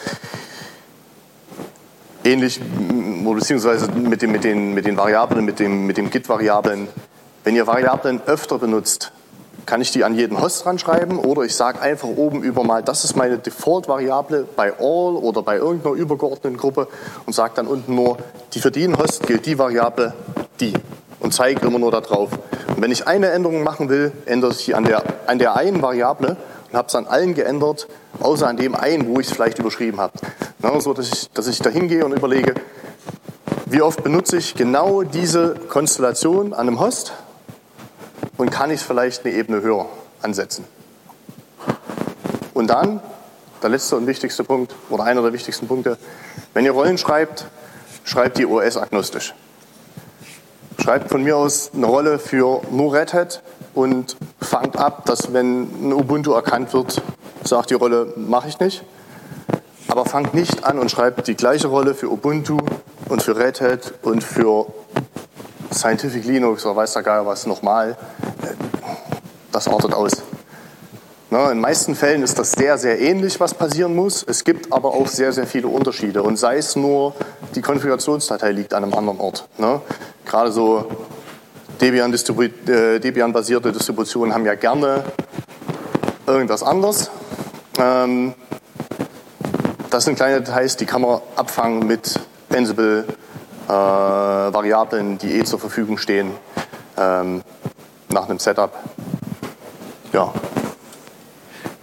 ähnlich, beziehungsweise mit, dem, mit, den, mit den Variablen, mit dem, mit dem Git-Variablen. Wenn ihr Variablen öfter benutzt, kann ich die an jeden Host ranschreiben oder ich sage einfach oben über mal, das ist meine Default-Variable bei all oder bei irgendeiner übergeordneten Gruppe und sage dann unten nur, die für den Host gilt die Variable, die und zeige immer nur da drauf. Und wenn ich eine Änderung machen will, ändere ich die an der, an der einen Variable und habe es an allen geändert, außer an dem einen, wo ich es vielleicht überschrieben habe. Na, so, dass ich, dass ich da hingehe und überlege, wie oft benutze ich genau diese Konstellation an einem Host und kann ich vielleicht eine Ebene höher ansetzen. Und dann, der letzte und wichtigste Punkt, oder einer der wichtigsten Punkte, wenn ihr Rollen schreibt, schreibt die O S-agnostisch. Schreibt von mir aus eine Rolle für nur Red Hat und fangt ab, dass wenn ein Ubuntu erkannt wird, sagt die Rolle, mache ich nicht. Aber fangt nicht an und schreibt die gleiche Rolle für Ubuntu und für Red Hat und für Scientific Linux oder weiß der Geier was nochmal. Das artet aus. Na, in den meisten Fällen ist das sehr, sehr ähnlich, was passieren muss. Es gibt aber auch sehr, sehr viele Unterschiede. Und sei es nur, die Konfigurationsdatei liegt an einem anderen Ort. Ne? Gerade so Debian-basierte Debian Distributionen haben ja gerne irgendwas anderes. Ähm, das sind kleine Details, die kann man abfangen mit Ansible äh, Variablen, die eh zur Verfügung stehen, ähm, nach einem Setup. Ja.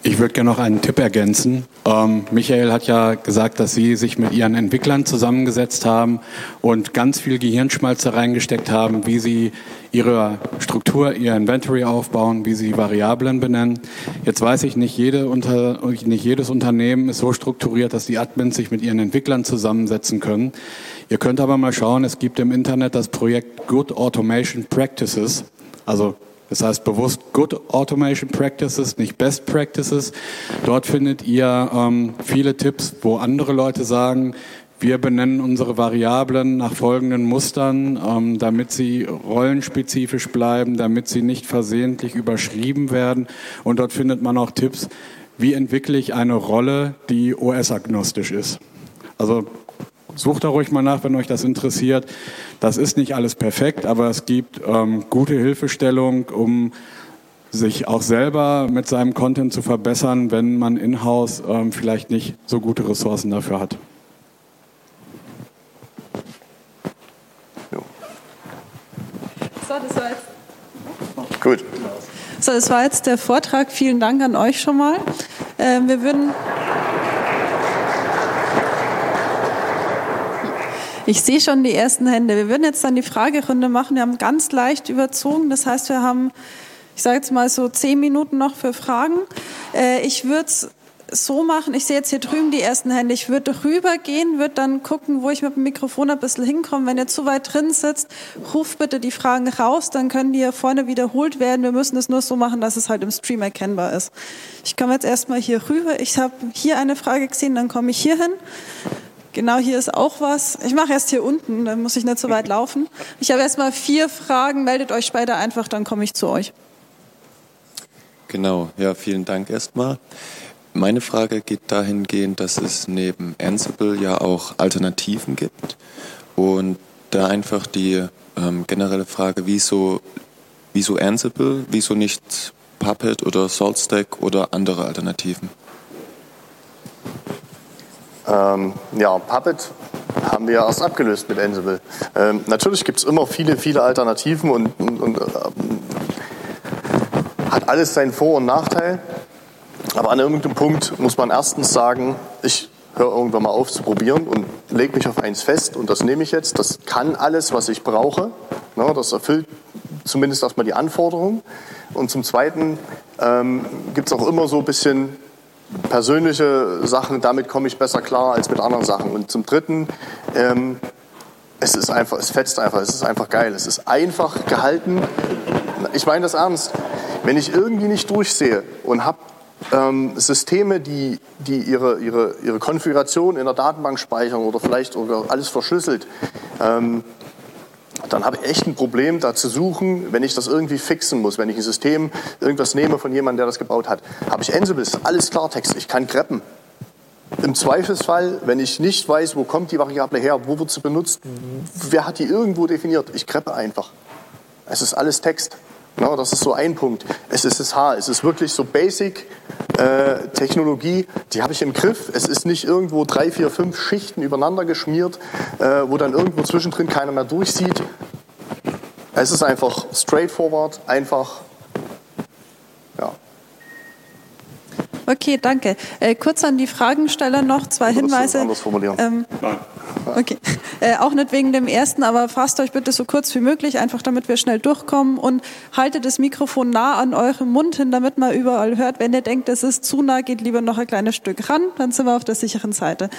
Ich würde gerne noch einen Tipp ergänzen. Ähm, Michael hat ja gesagt, dass Sie sich mit Ihren Entwicklern zusammengesetzt haben und ganz viel Gehirnschmalz da reingesteckt haben, wie Sie Ihre Struktur, Ihr Inventory aufbauen, wie Sie Variablen benennen. Jetzt weiß ich, nicht, jede unter, nicht jedes Unternehmen ist so strukturiert, dass die Admins sich mit ihren Entwicklern zusammensetzen können. Ihr könnt aber mal schauen, es gibt im Internet das Projekt Good Automation Practices, also das heißt bewusst Good Automation Practices, nicht Best Practices. Dort findet ihr ähm, viele Tipps, wo andere Leute sagen, wir benennen unsere Variablen nach folgenden Mustern, ähm, damit sie rollenspezifisch bleiben, damit sie nicht versehentlich überschrieben werden. Und dort findet man auch Tipps, wie entwickle ich eine Rolle, die O S-agnostisch ist. Also sucht da ruhig mal nach, wenn euch das interessiert. Das ist nicht alles perfekt, aber es gibt ähm, gute Hilfestellung, um sich auch selber mit seinem Content zu verbessern, wenn man in-house ähm, vielleicht nicht so gute Ressourcen dafür hat. So, das war jetzt. Gut. So, das war jetzt der Vortrag. Vielen Dank an euch schon mal. Äh, wir würden. Ich sehe schon die ersten Hände. Wir würden jetzt dann die Fragerunde machen. Wir haben ganz leicht überzogen. Das heißt, wir haben, ich sage jetzt mal so zehn Minuten noch für Fragen. Äh, ich würde es so machen, ich sehe jetzt hier drüben die ersten Hände. Ich würde rübergehen, würde dann gucken, wo ich mit dem Mikrofon ein bisschen hinkomme. Wenn ihr zu weit drin sitzt, ruft bitte die Fragen raus, dann können die hier vorne wiederholt werden. Wir müssen es nur so machen, dass es halt im Stream erkennbar ist. Ich komme jetzt erstmal hier rüber. Ich habe hier eine Frage gesehen, dann komme ich hier hin. Genau, hier ist auch was. Ich mache erst hier unten, dann muss ich nicht so weit laufen. Ich habe erstmal vier Fragen, meldet euch später einfach, dann komme ich zu euch. Genau, ja, vielen Dank erstmal. Meine Frage geht dahingehend, dass es neben Ansible ja auch Alternativen gibt. Und da einfach die ähm, generelle Frage, wieso, wieso Ansible, wieso nicht Puppet oder SaltStack oder andere Alternativen? Ähm, ja, Puppet haben wir ja erst abgelöst mit Ansible. Ähm, natürlich gibt es immer viele, viele Alternativen und, und, und ähm, hat alles seinen Vor- und Nachteil. Aber an irgendeinem Punkt muss man erstens sagen, ich höre irgendwann mal auf zu probieren und lege mich auf eins fest und das nehme ich jetzt. Das kann alles, was ich brauche. Ja, das erfüllt zumindest erstmal die Anforderungen. Und zum Zweiten ähm, gibt es auch immer so ein bisschen persönliche Sachen, damit komme ich besser klar als mit anderen Sachen. Und zum Dritten, ähm, es ist einfach, es fetzt einfach, es ist einfach geil. Es ist einfach gehalten. Ich meine das ernst. Wenn ich irgendwie nicht durchsehe und habe ähm, Systeme, die, die ihre, ihre, ihre Konfiguration in der Datenbank speichern oder vielleicht sogar alles verschlüsselt, ähm, dann habe ich echt ein Problem, da zu suchen, wenn ich das irgendwie fixen muss. Wenn ich ein System, irgendwas nehme von jemandem, der das gebaut hat, habe ich Ansible, ist alles Klartext, ich kann greppen. Im Zweifelsfall, wenn ich nicht weiß, wo kommt die Variable her, wo wird sie benutzt, wer hat die irgendwo definiert, ich greppe einfach. Es ist alles Text. No, das ist so ein Punkt. Es ist S H, es ist wirklich so Basic äh, Technologie, die habe ich im Griff. Es ist nicht irgendwo drei, vier, fünf Schichten übereinander geschmiert, äh, wo dann irgendwo zwischendrin keiner mehr durchsieht. Es ist einfach straightforward, einfach, ja. Okay, danke. Äh, kurz an die Fragensteller noch zwei Hinweise. Anders formulieren. Ähm, okay. Äh, auch nicht wegen dem ersten, aber fasst euch bitte so kurz wie möglich, einfach damit wir schnell durchkommen und haltet das Mikrofon nah an eurem Mund hin, damit man überall hört. Wenn ihr denkt, es ist zu nah, geht lieber noch ein kleines Stück ran, dann sind wir auf der sicheren Seite.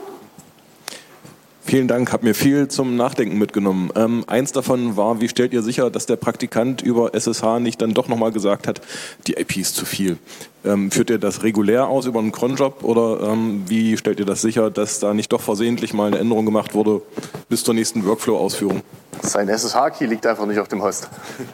Vielen Dank, habe mir viel zum Nachdenken mitgenommen. Ähm, eins davon war, wie stellt ihr sicher, dass der Praktikant über S S H nicht dann doch nochmal gesagt hat, die I P ist zu viel? Ähm, führt ihr das regulär aus über einen Cronjob oder ähm, wie stellt ihr das sicher, dass da nicht doch versehentlich mal eine Änderung gemacht wurde bis zur nächsten Workflow-Ausführung? Sein S S H-Key liegt einfach nicht auf dem Host.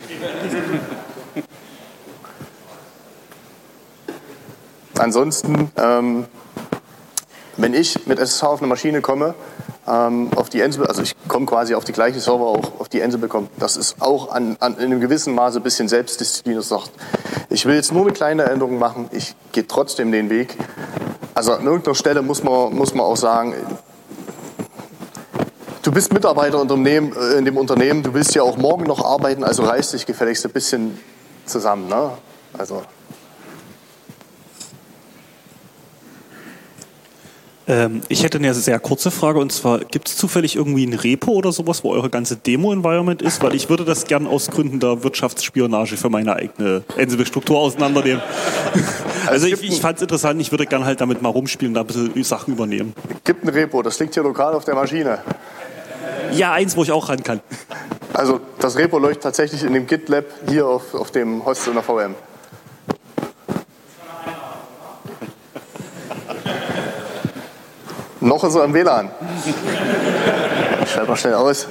Ansonsten, ähm, wenn ich mit S S H auf eine Maschine komme, ähm, auf die Ansible, also ich komme quasi auf die gleiche Server, auch auf die Ansible kommt, das ist auch an, an, in einem gewissen Maße ein bisschen Selbstdisziplin, das sagt, ich will jetzt nur eine kleine Änderung machen, ich gehe trotzdem den Weg. Also an irgendeiner Stelle muss man, muss man auch sagen, du bist Mitarbeiter in dem Unternehmen, du willst ja auch morgen noch arbeiten, also reiß dich gefälligst ein bisschen zusammen. Ne? Also. Ähm, ich hätte eine sehr kurze Frage, und zwar, gibt es zufällig irgendwie ein Repo oder sowas, wo eure ganze Demo-Environment ist? Weil ich würde das gern aus Gründen der Wirtschaftsspionage für meine eigene Ansible-Struktur auseinandernehmen. Also ich, ich fand es interessant, ich würde gern halt damit mal rumspielen und da ein bisschen Sachen übernehmen. Es gibt ein Repo, das liegt hier lokal auf der Maschine. Ja, eins, wo ich auch ran kann. Also das Repo läuft tatsächlich in dem GitLab hier auf, auf dem Host in der V M. Noch ist er im W L A N. Ich schalte mal schnell aus.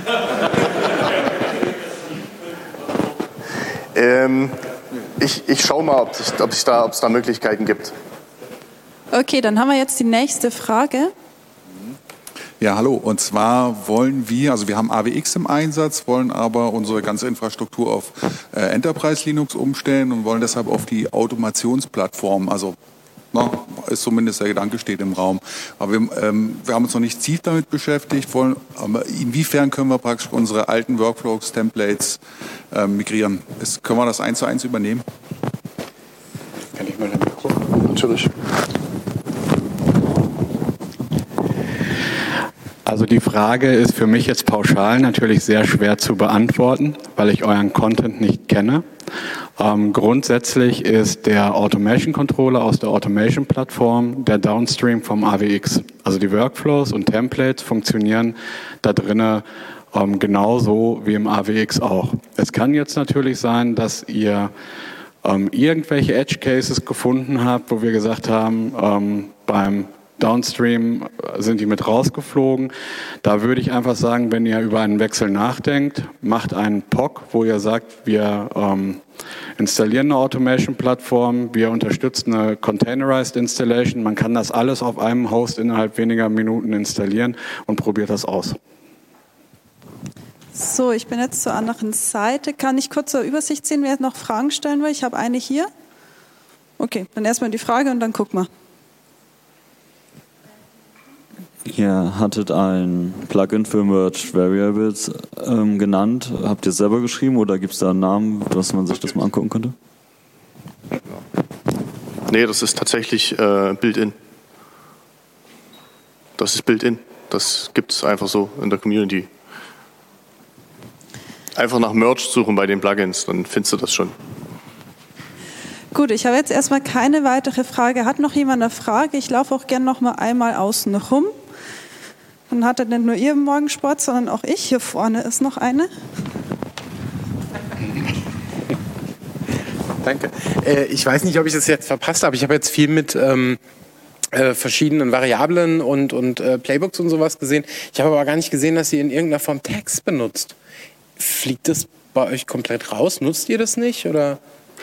ähm, ich, ich schaue mal, ob es ob da, ob es da Möglichkeiten gibt. Okay, dann haben wir jetzt die nächste Frage. Ja, hallo. Und zwar wollen wir, also wir haben A W X im Einsatz, wollen aber unsere ganze Infrastruktur auf äh, Enterprise Linux umstellen und wollen deshalb auf die Automationsplattform, also na, ist zumindest der Gedanke steht im Raum. Aber wir, ähm, wir haben uns noch nicht tief damit beschäftigt, wollen, aber inwiefern können wir praktisch unsere alten Workflows, Templates äh, migrieren? Ist, können wir das eins zu eins übernehmen? Kann ich mal damit gucken? Natürlich. Also die Frage ist für mich jetzt pauschal natürlich sehr schwer zu beantworten, weil ich euren Content nicht kenne. Ähm, grundsätzlich ist der Automation Controller aus der Automation Plattform der Downstream vom A W X. Also die Workflows und Templates funktionieren da drinnen ähm, genauso wie im A W X auch. Es kann jetzt natürlich sein, dass ihr ähm, irgendwelche Edge Cases gefunden habt, wo wir gesagt haben, ähm, beim Downstream sind die mit rausgeflogen. Da würde ich einfach sagen, wenn ihr über einen Wechsel nachdenkt, macht einen P O C, wo ihr sagt, wir ähm, installieren eine Automation-Plattform, wir unterstützen eine Containerized Installation. Man kann das alles auf einem Host innerhalb weniger Minuten installieren und probiert das aus. So, ich bin jetzt zur anderen Seite. Kann ich kurz zur Übersicht sehen, wer noch Fragen stellen will? Ich habe eine hier. Okay, dann erstmal die Frage und dann gucken wir. Ihr hattet ein Plugin für Merged Variables ähm, genannt. Habt ihr es selber geschrieben oder gibt es da einen Namen, dass man sich das mal angucken könnte? Nee, das ist tatsächlich äh, Built-in. Das ist Built-in. Das gibt es einfach so in der Community. Einfach nach Merge suchen bei den Plugins, dann findest du das schon. Gut, ich habe jetzt erstmal keine weitere Frage. Hat noch jemand eine Frage? Ich laufe auch gerne noch mal einmal außen rum. Dann hat er nicht nur ihr im Morgensport, sondern auch ich. Hier vorne ist noch eine. Danke. Äh, ich weiß nicht, ob ich das jetzt verpasst habe. Ich habe jetzt viel mit ähm, äh, verschiedenen Variablen und, und äh, Playbooks und sowas gesehen. Ich habe aber gar nicht gesehen, dass ihr in irgendeiner Form Tags benutzt. Fliegt das bei euch komplett raus? Nutzt ihr das nicht? Oder?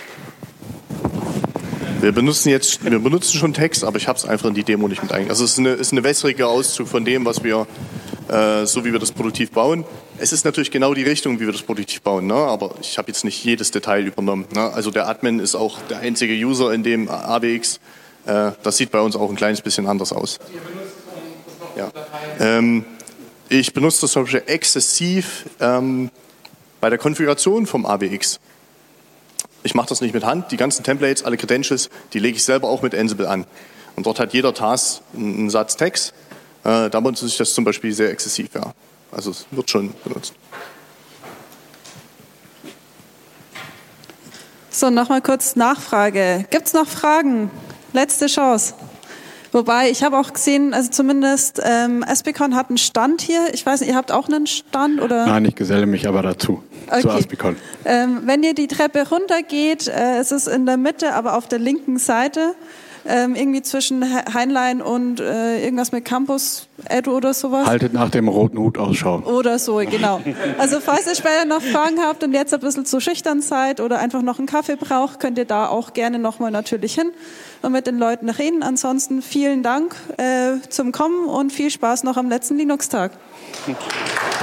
Wir benutzen jetzt, wir benutzen schon Text, aber ich habe es einfach in die Demo nicht mit eingegangen. Also es ist eine, ist eine wässrige Auszug von dem, was wir, äh, so wie wir das produktiv bauen. Es ist natürlich genau die Richtung, wie wir das produktiv bauen, ne? Aber ich habe jetzt nicht jedes Detail übernommen. Ne? Also der Admin ist auch der einzige User in dem A W X. Äh, das sieht bei uns auch ein kleines bisschen anders aus. Ja. Ähm, ich benutze das zum Beispiel exzessiv ähm, bei der Konfiguration vom A W X. Ich mache das nicht mit Hand. Die ganzen Templates, alle Credentials, die lege ich selber auch mit Ansible an. Und dort hat jeder Task einen Satz Text. Äh, da benutze ich das zum Beispiel sehr exzessiv. Ja. Also es wird schon benutzt. So, nochmal kurz Nachfrage. Gibt es noch Fragen? Letzte Chance. Wobei, ich habe auch gesehen, also zumindest ähm, Aspicon hat einen Stand hier. Ich weiß nicht, ihr habt auch einen Stand? Oder? Nein, ich geselle mich aber dazu, okay. zu Aspicon. Ähm, wenn ihr die Treppe runtergeht, äh, es ist in der Mitte, aber auf der linken Seite, ähm, irgendwie zwischen Heinlein und äh, irgendwas mit Campus Edu oder sowas. Haltet nach dem roten Hut Ausschau. Oder so, genau. Also falls ihr später noch Fragen habt und jetzt ein bisschen zu schüchtern seid oder einfach noch einen Kaffee braucht, könnt ihr da auch gerne nochmal natürlich hin und mit den Leuten reden. Ansonsten vielen Dank äh, zum Kommen und viel Spaß noch am letzten Linux-Tag.